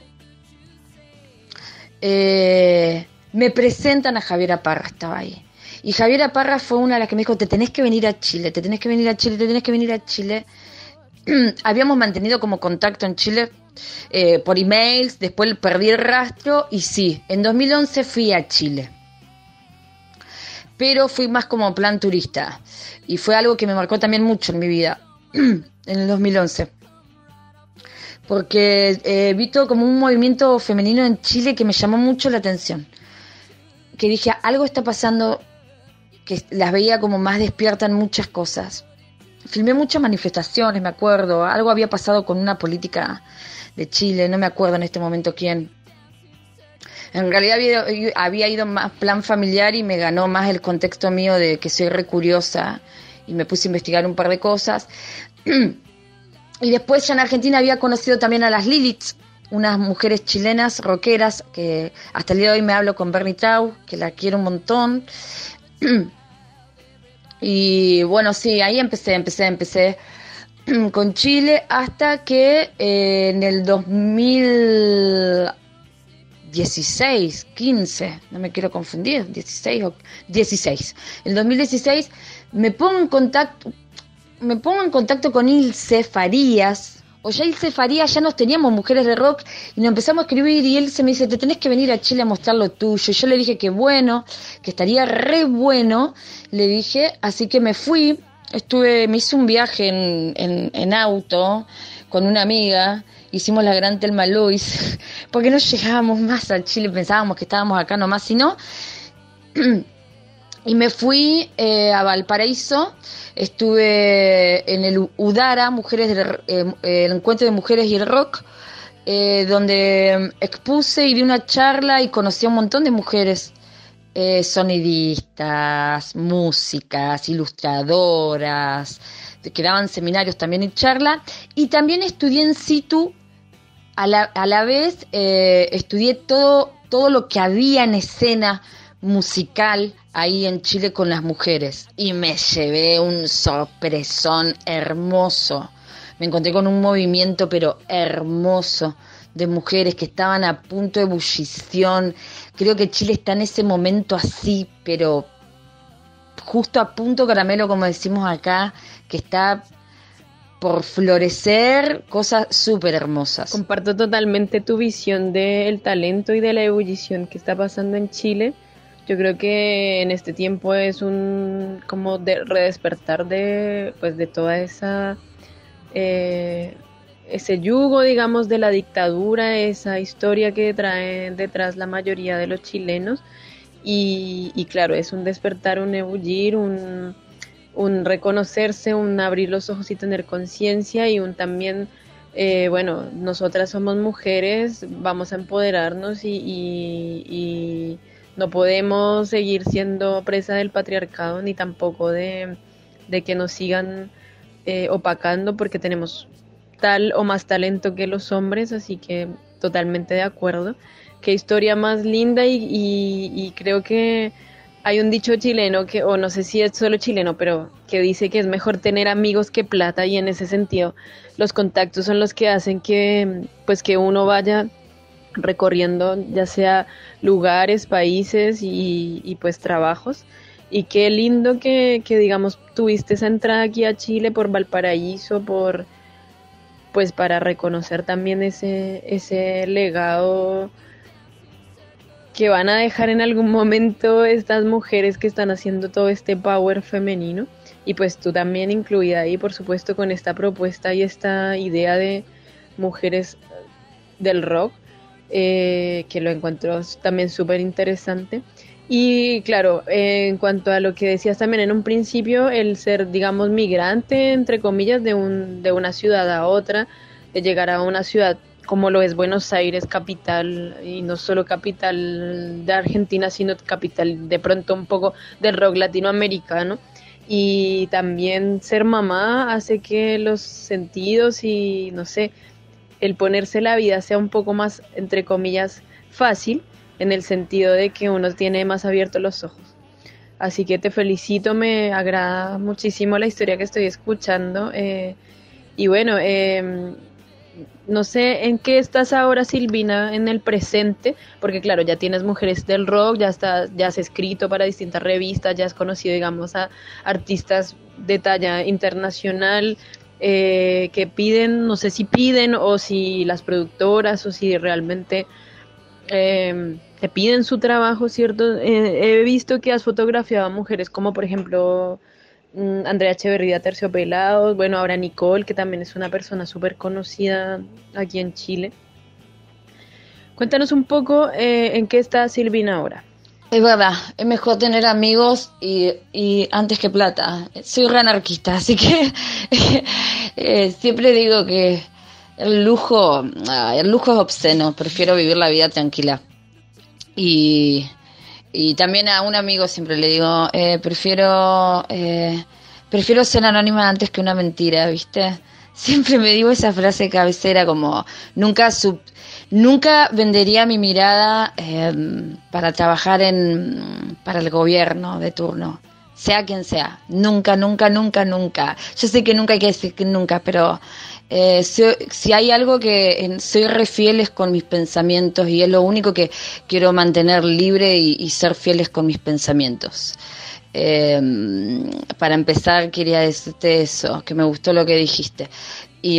eh, me presentan a Javiera Parra, estaba ahí. Y Javiera Parra fue una de las que me dijo, te tenés que venir a Chile, te tenés que venir a Chile, te tenés que venir a Chile. Habíamos mantenido como contacto en Chile eh, por emails, después perdí el rastro y sí, en dos mil once fui a Chile. Pero fui más como plan turista y fue algo que me marcó también mucho en mi vida, en el dos mil once. Porque eh, vi todo como un movimiento femenino en Chile que me llamó mucho la atención. Que dije, algo está pasando, que las veía como más despiertas en muchas cosas. Filmé muchas manifestaciones, me acuerdo. Algo había pasado con una política de Chile, no me acuerdo en este momento quién. En realidad había, había ido más plan familiar y me ganó más el contexto mío de que soy re curiosa y me puse a investigar un par de cosas. Y después ya en Argentina había conocido también a las Liliths, unas mujeres chilenas rockeras que hasta el día de hoy me hablo con Bernie Trau, que la quiero un montón. Y bueno, sí, ahí empecé, empecé, empecé con Chile hasta que eh, en el dos mil dieciséis, quince, no me quiero confundir, dieciséis o dieciséis. En el dos mil dieciséis me pongo en contacto, me pongo en contacto con Ilse Farías. O ya Ilse Farías, ya nos teníamos Mujeres de Rock y nos empezamos a escribir y él se me dice, te tenés que venir a Chile a mostrar lo tuyo. Y yo le dije que bueno, que estaría re bueno, le dije, así que me fui, estuve, me hice un viaje en, en, en auto con una amiga hicimos la Gran Thelma Lois, porque no llegábamos más al Chile, pensábamos que estábamos acá nomás, sino... Y me fui eh, a Valparaíso, estuve en el Udara, mujeres del, eh, el encuentro de mujeres y el rock, eh, donde expuse y di una charla y conocí a un montón de mujeres, eh, sonidistas, músicas, ilustradoras, que daban seminarios también y charla, y también estudié in situ, a la, a la vez eh, estudié todo, todo lo que había en escena musical ahí en Chile con las mujeres y me llevé un sorpresón hermoso. Me encontré con un movimiento pero hermoso de mujeres que estaban a punto de ebullición. Creo que Chile está en ese momento así, pero justo a punto caramelo, como decimos acá, que está por florecer cosas súper hermosas. Comparto totalmente tu visión del talento y de la ebullición que está pasando en Chile. Yo creo que en este tiempo es un como de redespertar de pues de toda esa eh, ese yugo, digamos, de la dictadura, esa historia que traen detrás la mayoría de los chilenos y, y claro, es un despertar, un ebullir, un, un reconocerse, un abrir los ojos y tener conciencia y un también eh, bueno, nosotras somos mujeres, vamos a empoderarnos y, y, y no podemos seguir siendo presa del patriarcado ni tampoco de, de que nos sigan eh, opacando porque tenemos tal o más talento que los hombres, así que totalmente de acuerdo. Qué historia más linda y, y, y creo que hay un dicho chileno, que o no sé si es solo chileno, pero que dice que es mejor tener amigos que plata y en ese sentido los contactos son los que hacen que, pues, que uno vaya recorriendo ya sea lugares, países y, y pues trabajos. Y qué lindo que, que digamos tuviste esa entrada aquí a Chile por Valparaíso, por pues para reconocer también ese, ese legado que van a dejar en algún momento estas mujeres que están haciendo todo este power femenino. Y pues tú también incluida ahí, por supuesto, con esta propuesta y esta idea de mujeres del rock. Eh, que lo encuentro también súper interesante. Y claro, eh, en cuanto a lo que decías también en un principio, el ser, digamos, migrante, entre comillas, de, un, de una ciudad a otra, de llegar a una ciudad como lo es Buenos Aires, capital, y no solo capital de Argentina, sino capital de pronto un poco del rock latinoamericano. Y también ser mamá hace que los sentidos y, no sé, el ponerse la vida sea un poco más, entre comillas, fácil, en el sentido de que uno tiene más abiertos los ojos. Así que te felicito, me agrada muchísimo la historia que estoy escuchando. Eh, y bueno, eh, no sé en qué estás ahora, Silvina, en el presente, porque claro, ya tienes Mujeres del Rock, ya, está, ya has escrito para distintas revistas, ya has conocido, digamos, a artistas de talla internacional, Eh, que piden, no sé si piden o si las productoras o si realmente eh, te piden su trabajo, ¿cierto? Eh, he visto que has fotografiado a mujeres como por ejemplo um, Andrea Echeverría Terciopelados, bueno, ahora Nicole, que también es una persona súper conocida aquí en Chile. Cuéntanos un poco eh, en qué está Silvina ahora. Es verdad, es mejor tener amigos y, y antes que plata. Soy re anarquista, así que eh, siempre digo que el lujo, el lujo es obsceno. Prefiero vivir la vida tranquila. Y, y también a un amigo siempre le digo, eh, prefiero, eh, prefiero ser anónima antes que una mentira, ¿viste? Siempre me digo esa frase cabecera como nunca sub, nunca vendería mi mirada eh, para trabajar en para el gobierno de turno, sea quien sea, nunca, nunca, nunca, nunca. Yo sé que nunca hay que decir que nunca, pero eh, si, si hay algo que eh, soy re fieles con mis pensamientos y es lo único que quiero mantener libre y, y ser fieles con mis pensamientos. Eh, para empezar quería decirte eso, que me gustó lo que dijiste y,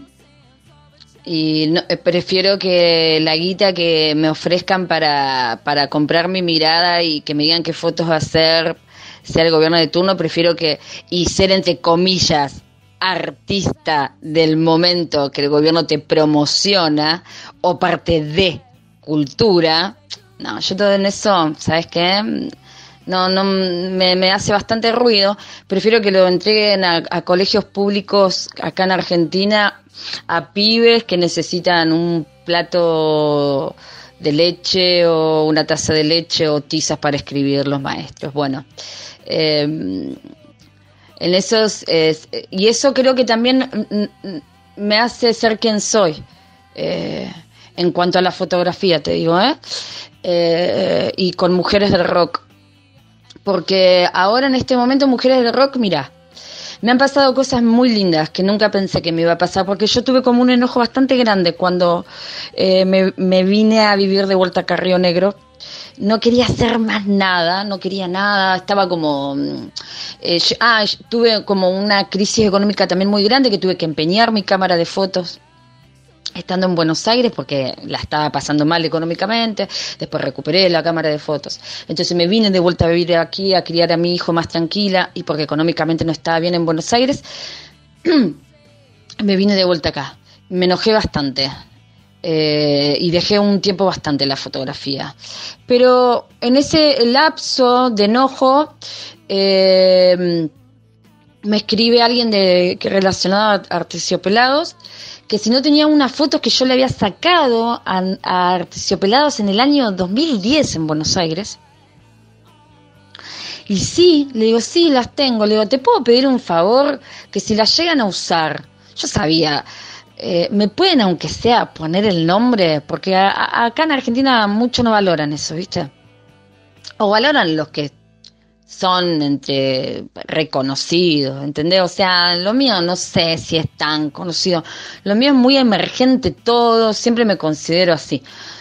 y no, prefiero que la guita que me ofrezcan para, para comprar mi mirada y que me digan qué fotos hacer sea el gobierno de turno, prefiero que y ser entre comillas artista del momento que el gobierno te promociona o parte de cultura. No, yo todo en eso, ¿sabes qué? No, no me, me hace bastante ruido. Prefiero que lo entreguen a, a colegios públicos acá en Argentina, a pibes que necesitan un plato de leche o una taza de leche o tizas para escribir los maestros. Bueno, eh, en esos eh, y eso creo que también me hace ser quien soy eh, en cuanto a la fotografía, te digo, ¿eh? Eh, y con mujeres del rock. Porque ahora en este momento mujeres del rock, mira, me han pasado cosas muy lindas que nunca pensé que me iba a pasar, porque yo tuve como un enojo bastante grande cuando eh, me, me vine a vivir de vuelta acá a Río Negro. No quería hacer más nada, no quería nada, estaba como... Eh, yo, ah, tuve como una crisis económica también muy grande, que tuve que empeñar mi cámara de fotos estando en Buenos Aires porque la estaba pasando mal económicamente. Después recuperé la cámara de fotos, entonces me vine de vuelta a vivir aquí, a criar a mi hijo más tranquila, y porque económicamente no estaba bien en Buenos Aires me vine de vuelta acá. Me enojé bastante eh, y dejé un tiempo bastante la fotografía, pero en ese lapso de enojo eh, me escribe alguien de que relacionado a Artesiopelados, que si no tenía unas fotos que yo le había sacado a, a Artesiopelados en el año dos mil diez en Buenos Aires. Y sí, le digo, sí, las tengo. Le digo, ¿te puedo pedir un favor? Que si las llegan a usar, yo sabía, eh, ¿me pueden, aunque sea, poner el nombre? Porque a, a, acá en Argentina mucho no valoran eso, ¿viste? O valoran los que son entre reconocidos, ¿entendés? O sea, lo mío no sé si es tan conocido. Lo mío es muy emergente todo, siempre me considero así.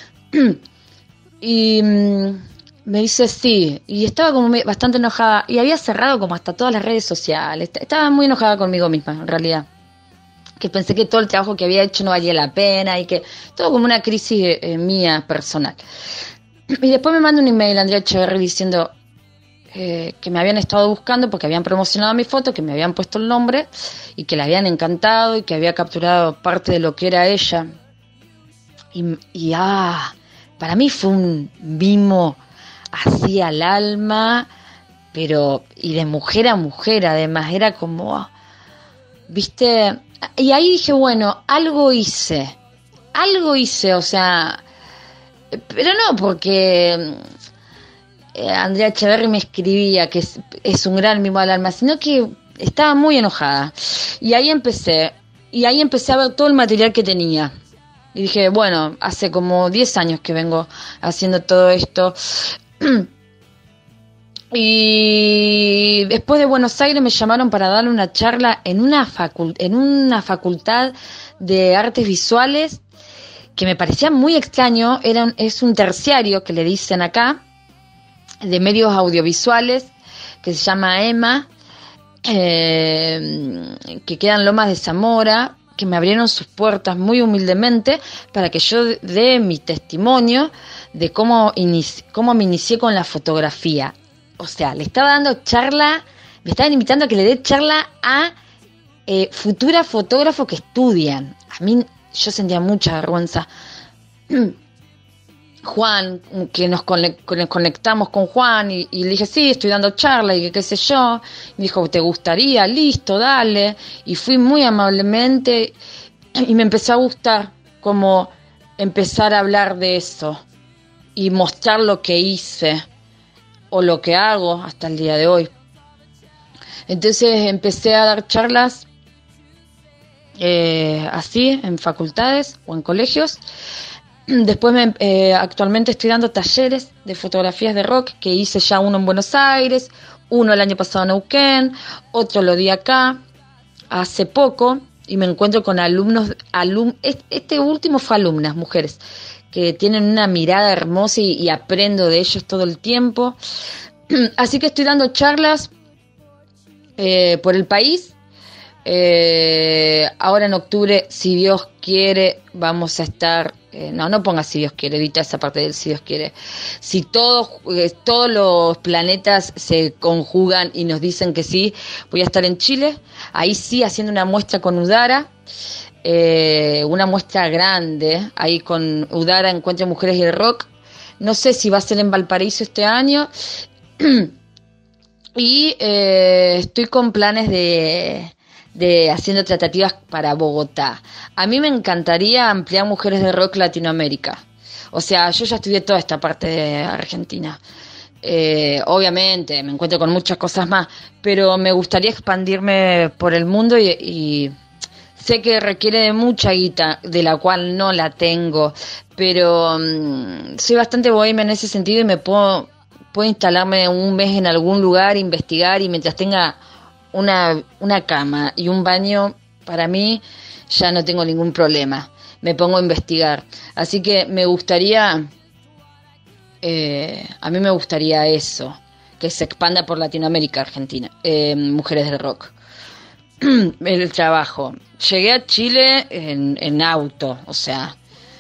Y mmm, me dice sí, y estaba como bastante enojada, y había cerrado como hasta todas las redes sociales. Estaba muy enojada conmigo misma, en realidad. Que pensé que todo el trabajo que había hecho no valía la pena, y que todo como una crisis eh, mía personal. Y después me manda un email Andrea Echeverri diciendo Eh, que me habían estado buscando porque habían promocionado mi foto, que me habían puesto el nombre y que la habían encantado y que había capturado parte de lo que era ella. Y, y ah, para mí fue un mimo así al alma, pero y de mujer a mujer además, era como, viste, y ahí dije, bueno, algo hice, algo hice, o sea, pero no porque Andrea Echeverri me escribía que es, es un gran mimo al alma, sino que estaba muy enojada. Y ahí empecé, y ahí empecé a ver todo el material que tenía. Y dije, bueno, hace como diez años que vengo haciendo todo esto. Y después de Buenos Aires me llamaron para darle una charla en una, facul- en una facultad de artes visuales, que me parecía muy extraño. Era un, es un terciario que le dicen acá, de medios audiovisuales, que se llama EMA, eh, que queda en Lomas de Zamora, que me abrieron sus puertas muy humildemente para que yo dé mi testimonio de cómo, inici- cómo me inicié con la fotografía. O sea, le estaba dando charla, me estaban invitando a que le dé charla a eh, futuras fotógrafos que estudian. A mí, yo sentía mucha vergüenza. Juan, que nos conectamos con Juan, y, y le dije, sí, estoy dando charla, y que qué sé yo. Me dijo, ¿te gustaría? Listo, dale. Y fui muy amablemente, y me empezó a gustar como empezar a hablar de eso y mostrar lo que hice o lo que hago hasta el día de hoy. Entonces empecé a dar charlas eh, así en facultades o en colegios. Después me, eh, actualmente estoy dando talleres de fotografías de rock, que hice ya uno en Buenos Aires, uno el año pasado en Neuquén, otro lo di acá hace poco, y me encuentro con alumnos, alum, este último fue alumnas, mujeres, que tienen una mirada hermosa y, y aprendo de ellos todo el tiempo. Así que estoy dando charlas eh, por el país, Eh, ahora en octubre, si Dios quiere, vamos a estar... Eh, no, no pongas si Dios quiere, evita esa parte del si Dios quiere. Si todos, eh, todos los planetas se conjugan y nos dicen que sí, voy a estar en Chile, ahí sí haciendo una muestra con Udara, eh, una muestra grande, ahí con Udara Encuentra Mujeres y el Rock. No sé si va a ser en Valparaíso este año. Y eh, estoy con planes de... de haciendo tratativas para Bogotá. A mí me encantaría ampliar Mujeres de Rock Latinoamérica. O sea, yo ya estudié toda esta parte de Argentina. Eh, obviamente, me encuentro con muchas cosas más, pero me gustaría expandirme por el mundo y, y sé que requiere de mucha guita, de la cual no la tengo, pero um, soy bastante bohemia en ese sentido y me puedo, puedo instalarme un mes en algún lugar, investigar, y mientras tenga Una, una cama y un baño, para mí ya no tengo ningún problema. Me pongo a investigar. Así que me gustaría, eh, a mí me gustaría eso, que se expanda por Latinoamérica, Argentina, eh, Mujeres del Rock. El trabajo. Llegué a Chile en, en auto, o sea,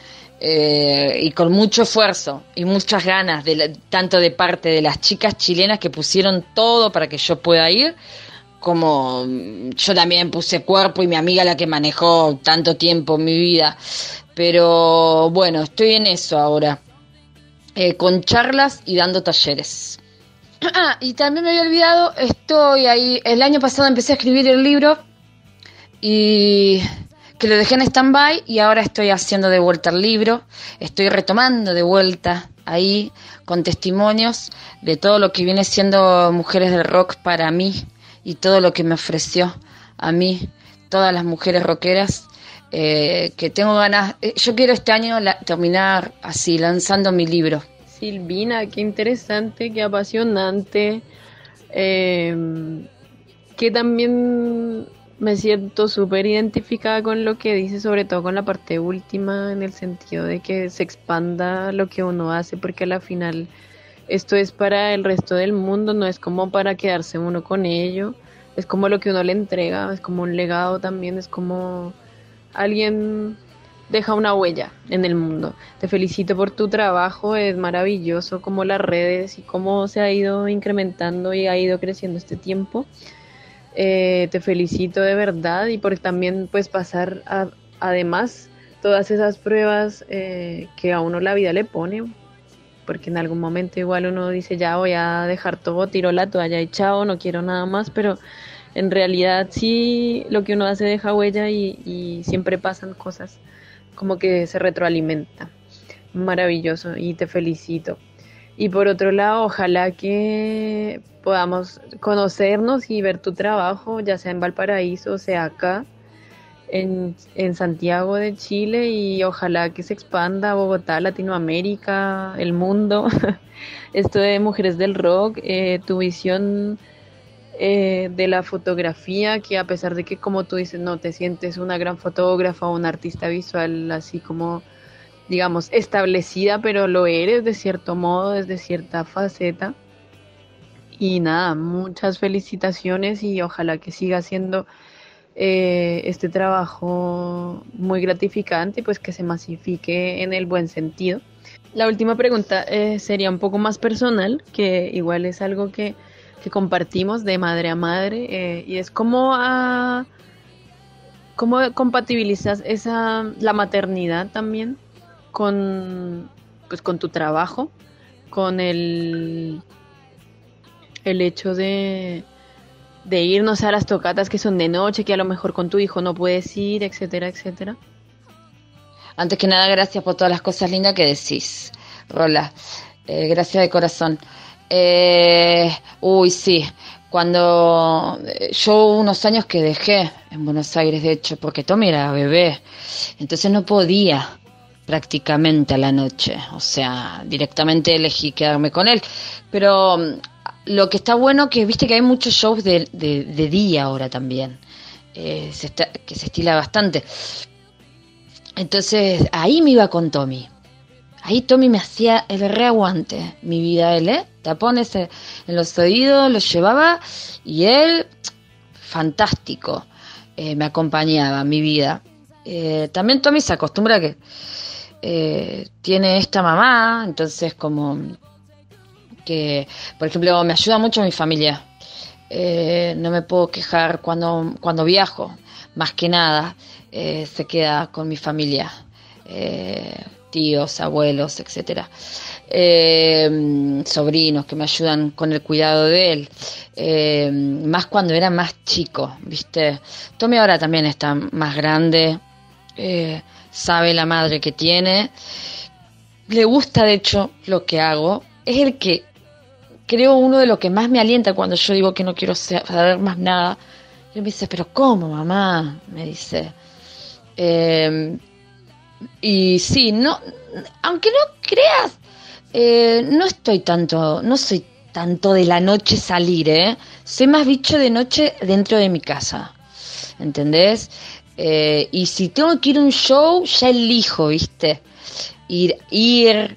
eh, y con mucho esfuerzo y muchas ganas, de la, tanto de parte de las chicas chilenas que pusieron todo para que yo pueda ir, como yo también puse cuerpo y mi amiga la que manejó tanto tiempo mi vida. Pero bueno, estoy en eso ahora, eh, con charlas y dando talleres. Ah, y también me había olvidado, estoy ahí, el año pasado empecé a escribir el libro y que lo dejé en stand-by, y ahora estoy haciendo de vuelta el libro, estoy retomando de vuelta ahí con testimonios de todo lo que viene siendo Mujeres del Rock para mí, y todo lo que me ofreció a mí, todas las mujeres rockeras, eh, que tengo ganas. Eh, yo quiero este año la, terminar así, lanzando mi libro. Silvina, qué interesante, qué apasionante, eh, que también me siento súper identificada con lo que dice, sobre todo con la parte última, en el sentido de que se expanda lo que uno hace, porque a la final esto es para el resto del mundo, no es como para quedarse uno con ello, es como lo que uno le entrega, es como un legado también, es como alguien deja una huella en el mundo. Te felicito por tu trabajo, es maravilloso como las redes y cómo se ha ido incrementando y ha ido creciendo este tiempo. Eh, te felicito de verdad, y por también pues pasar a, además todas esas pruebas eh, que a uno la vida le pone, porque en algún momento igual uno dice ya voy a dejar todo, tiro la toalla y chao, no quiero nada más, pero en realidad sí, lo que uno hace deja huella, y, y siempre pasan cosas como que se retroalimenta. Maravilloso, y te felicito. Y por otro lado, ojalá que podamos conocernos y ver tu trabajo, ya sea en Valparaíso, o sea acá En, en Santiago de Chile, y ojalá que se expanda a Bogotá, Latinoamérica, el mundo. Esto de Mujeres del Rock, eh, tu visión eh, de la fotografía, que a pesar de que, como tú dices, no te sientes una gran fotógrafa o una artista visual así como, digamos, establecida, pero lo eres de cierto modo, desde cierta faceta. Y nada, muchas felicitaciones, y ojalá que siga siendo Eh, este trabajo muy gratificante, pues que se masifique en el buen sentido. La última pregunta eh, sería un poco más personal, que igual es algo que, que compartimos de madre a madre, eh, y es cómo, a, cómo compatibilizas esa, la maternidad también con, pues, con tu trabajo, con el, el hecho de de irnos a las tocatas que son de noche, que a lo mejor con tu hijo no puedes ir, etcétera, etcétera. Antes que nada, gracias por todas las cosas lindas que decís, Rola. Eh, gracias de corazón. Eh, uy, sí. Cuando yo unos años que dejé en Buenos Aires, de hecho, porque Tommy era bebé, entonces no podía prácticamente a la noche. O sea, directamente elegí quedarme con él. Pero lo que está bueno que viste que hay muchos shows de, de, de día ahora también, eh, se está, que se estila bastante. Entonces ahí me iba con Tommy. Ahí Tommy me hacía el reaguante, mi vida, él, ¿eh? Tapones en los oídos, los llevaba, y él, fantástico. eh, me acompañaba en mi vida. Eh, también Tommy se acostumbra a que eh, tiene esta mamá, entonces como que, por ejemplo, me ayuda mucho mi familia. Eh, no me puedo quejar cuando, cuando viajo, más que nada, eh, se queda con mi familia, eh, tíos, abuelos, etcétera. Eh, sobrinos que me ayudan con el cuidado de él, eh, más cuando era más chico, ¿viste? Tommy ahora también está más grande, eh, sabe la madre que tiene, le gusta de hecho lo que hago, es el que creo uno de los que más me alienta cuando yo digo que no quiero saber más nada. Y él me dice, pero ¿cómo, mamá? Me dice. Eh, y sí, no, aunque no creas, eh, no estoy tanto, no soy tanto de la noche salir, ¿eh? Soy más bicho de noche dentro de mi casa, ¿entendés? Eh, y si tengo que ir a un show, ya elijo, ¿viste? Ir, ir,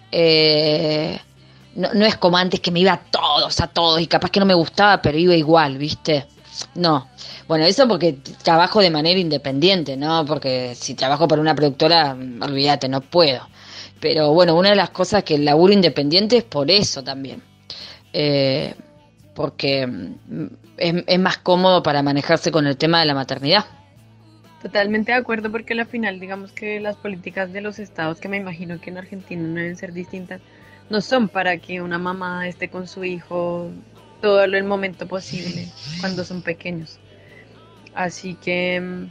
eh, no, no es como antes que me iba a todos, a todos, y capaz que no me gustaba, pero iba igual, ¿viste? No. Bueno, eso porque trabajo de manera independiente, ¿no? Porque si trabajo para una productora, olvídate, no puedo. Pero bueno, una de las cosas que el laburo independiente es por eso también. Eh, porque es, es más cómodo para manejarse con el tema de la maternidad. Totalmente de acuerdo, porque al final, digamos que las políticas de los estados, que me imagino que en Argentina no deben ser distintas, no son para que una mamá esté con su hijo todo el momento posible cuando son pequeños. Así que,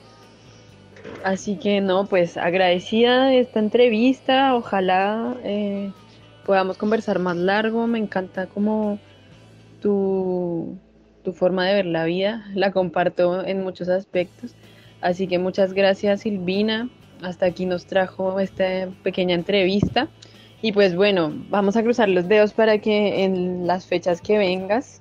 así que no, pues agradecida de esta entrevista. Ojalá eh, podamos conversar más largo. Me encanta como tu, tu forma de ver la vida. La comparto en muchos aspectos. Así que muchas gracias, Silvina. Hasta aquí nos trajo esta pequeña entrevista. Y pues bueno, vamos a cruzar los dedos para que en las fechas que vengas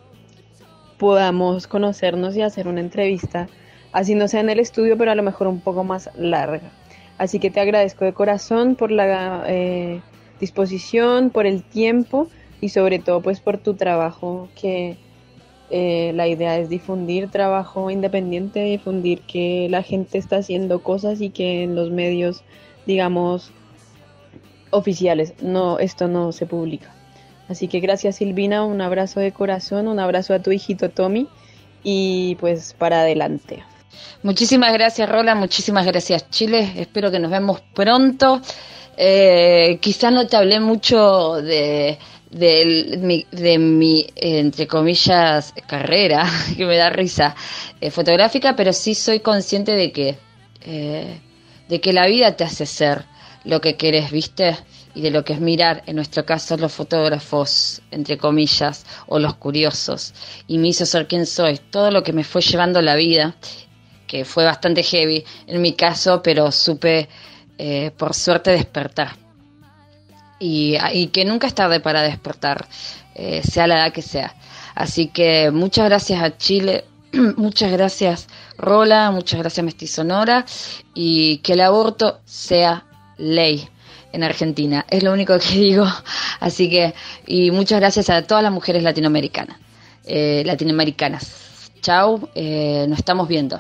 podamos conocernos y hacer una entrevista, así no sea en el estudio, pero a lo mejor un poco más larga. Así que te agradezco de corazón por la eh, disposición, por el tiempo y sobre todo pues por tu trabajo, que eh, la idea es difundir trabajo independiente, difundir que la gente está haciendo cosas y que en los medios, digamos, oficiales, no, esto no se publica. Así que gracias, Silvina, un abrazo de corazón, un abrazo a tu hijito Tommy y pues para adelante. Muchísimas gracias, Rola, muchísimas gracias, Chile, espero que nos vemos pronto. Eh, quizás no te hablé mucho de, de, mi, de mi, entre comillas, carrera, que me da risa, eh, fotográfica, pero sí soy consciente de que, eh, de que la vida te hace ser lo que querés, ¿viste? Y de lo que es mirar, en nuestro caso, los fotógrafos, entre comillas, o los curiosos, y me hizo ser quien soy. Todo lo que me fue llevando la vida, que fue bastante heavy en mi caso, pero supe, eh, por suerte, despertar. Y, y que nunca es tarde para despertar, eh, sea la edad que sea. Así que muchas gracias a Chile, muchas gracias Rola, muchas gracias Mestizonora, y que el aborto sea ley en Argentina, es lo único que digo. Así que, y muchas gracias a todas las mujeres latinoamericanas, eh, latinoamericanas. Chau, eh, nos estamos viendo.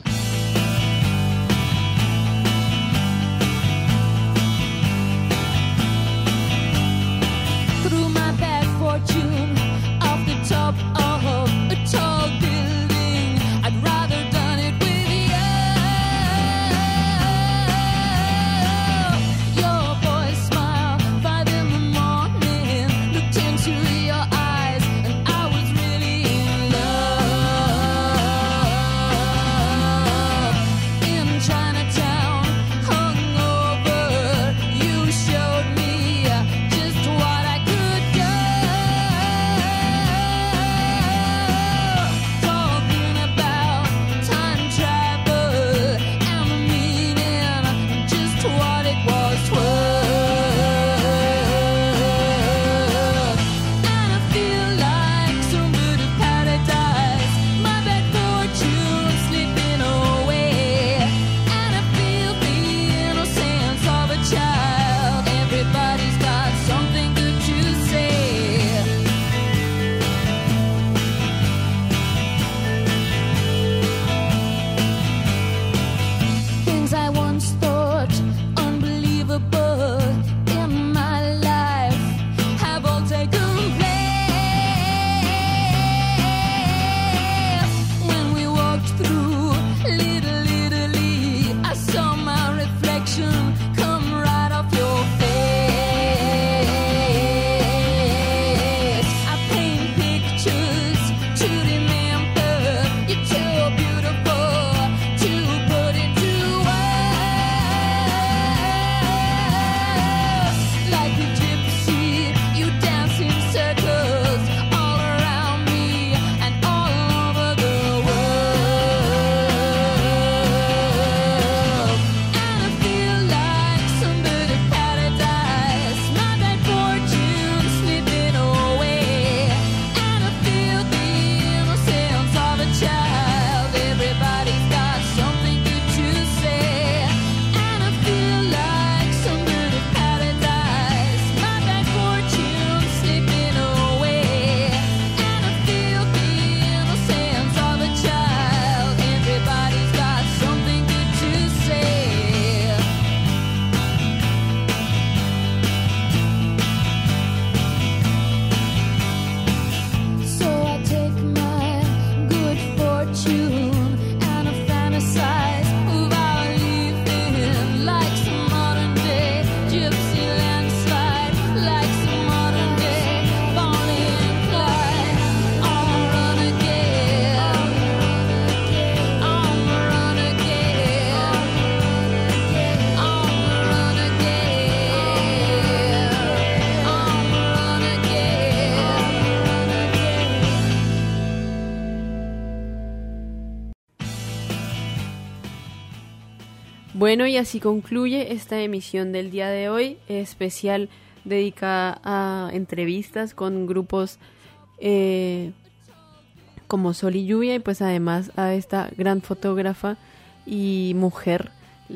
Bueno, y así concluye esta emisión del día de hoy, especial dedicada a entrevistas con grupos eh, como Sol y Lluvia, y pues además a esta gran fotógrafa y mujer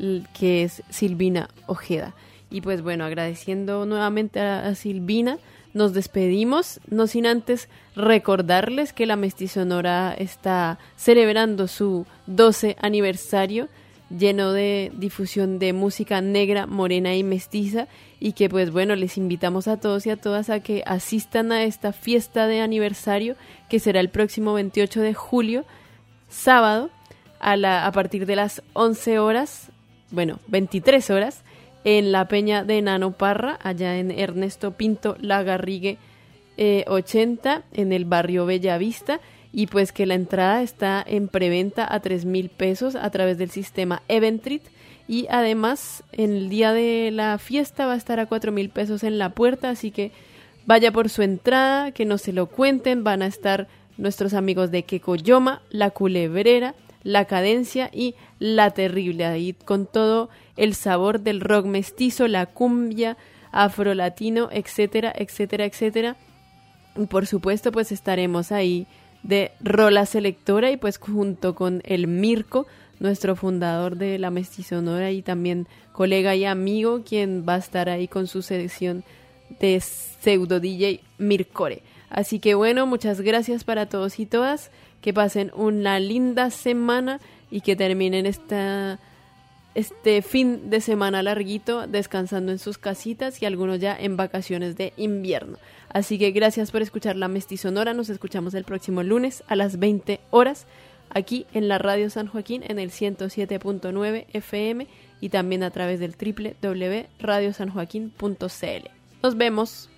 que es Silvina Ojeda. Y pues bueno, agradeciendo nuevamente a, a Silvina, nos despedimos, no sin antes recordarles que la Mestizonora está celebrando su doce aniversario, lleno de difusión de música negra, morena y mestiza, y que pues bueno, les invitamos a todos y a todas a que asistan a esta fiesta de aniversario, que será el próximo veintiocho de julio, sábado, a, la, a partir de las once horas, bueno, veintitrés horas, en la Peña de Enano Parra, allá en Ernesto Pinto Lagarrigue eh, ochenta, en el barrio Bellavista, y pues que la entrada está en preventa a tres mil pesos a través del sistema Eventrit, y además en el día de la fiesta va a estar a cuatro mil pesos en la puerta, así que vaya por su entrada, que no se lo cuenten. Van a estar nuestros amigos de Quecoyoma, La Culebrera, La Cadencia y La Terrible, ahí con todo el sabor del rock mestizo, la cumbia, afrolatino, etcétera, etcétera, etcétera. Y por supuesto, pues estaremos ahí de Rola Selectora, y pues junto con el Mirko, nuestro fundador de la Mestizonora y también colega y amigo, quien va a estar ahí con su sección de pseudo D J Mircore. Así que bueno, muchas gracias para todos y todas, que pasen una linda semana y que terminen esta, este fin de semana larguito descansando en sus casitas, y algunos ya en vacaciones de invierno. Así que gracias por escuchar La Mestizonora. Nos escuchamos el próximo lunes a las veinte horas aquí en la Radio San Joaquín en el ciento siete punto nueve F M, y también a través del doble u doble u doble u punto radio san joaquín punto c l. Nos vemos.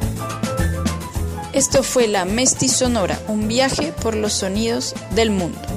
Esto fue La Mestizonora, un viaje por los sonidos del mundo.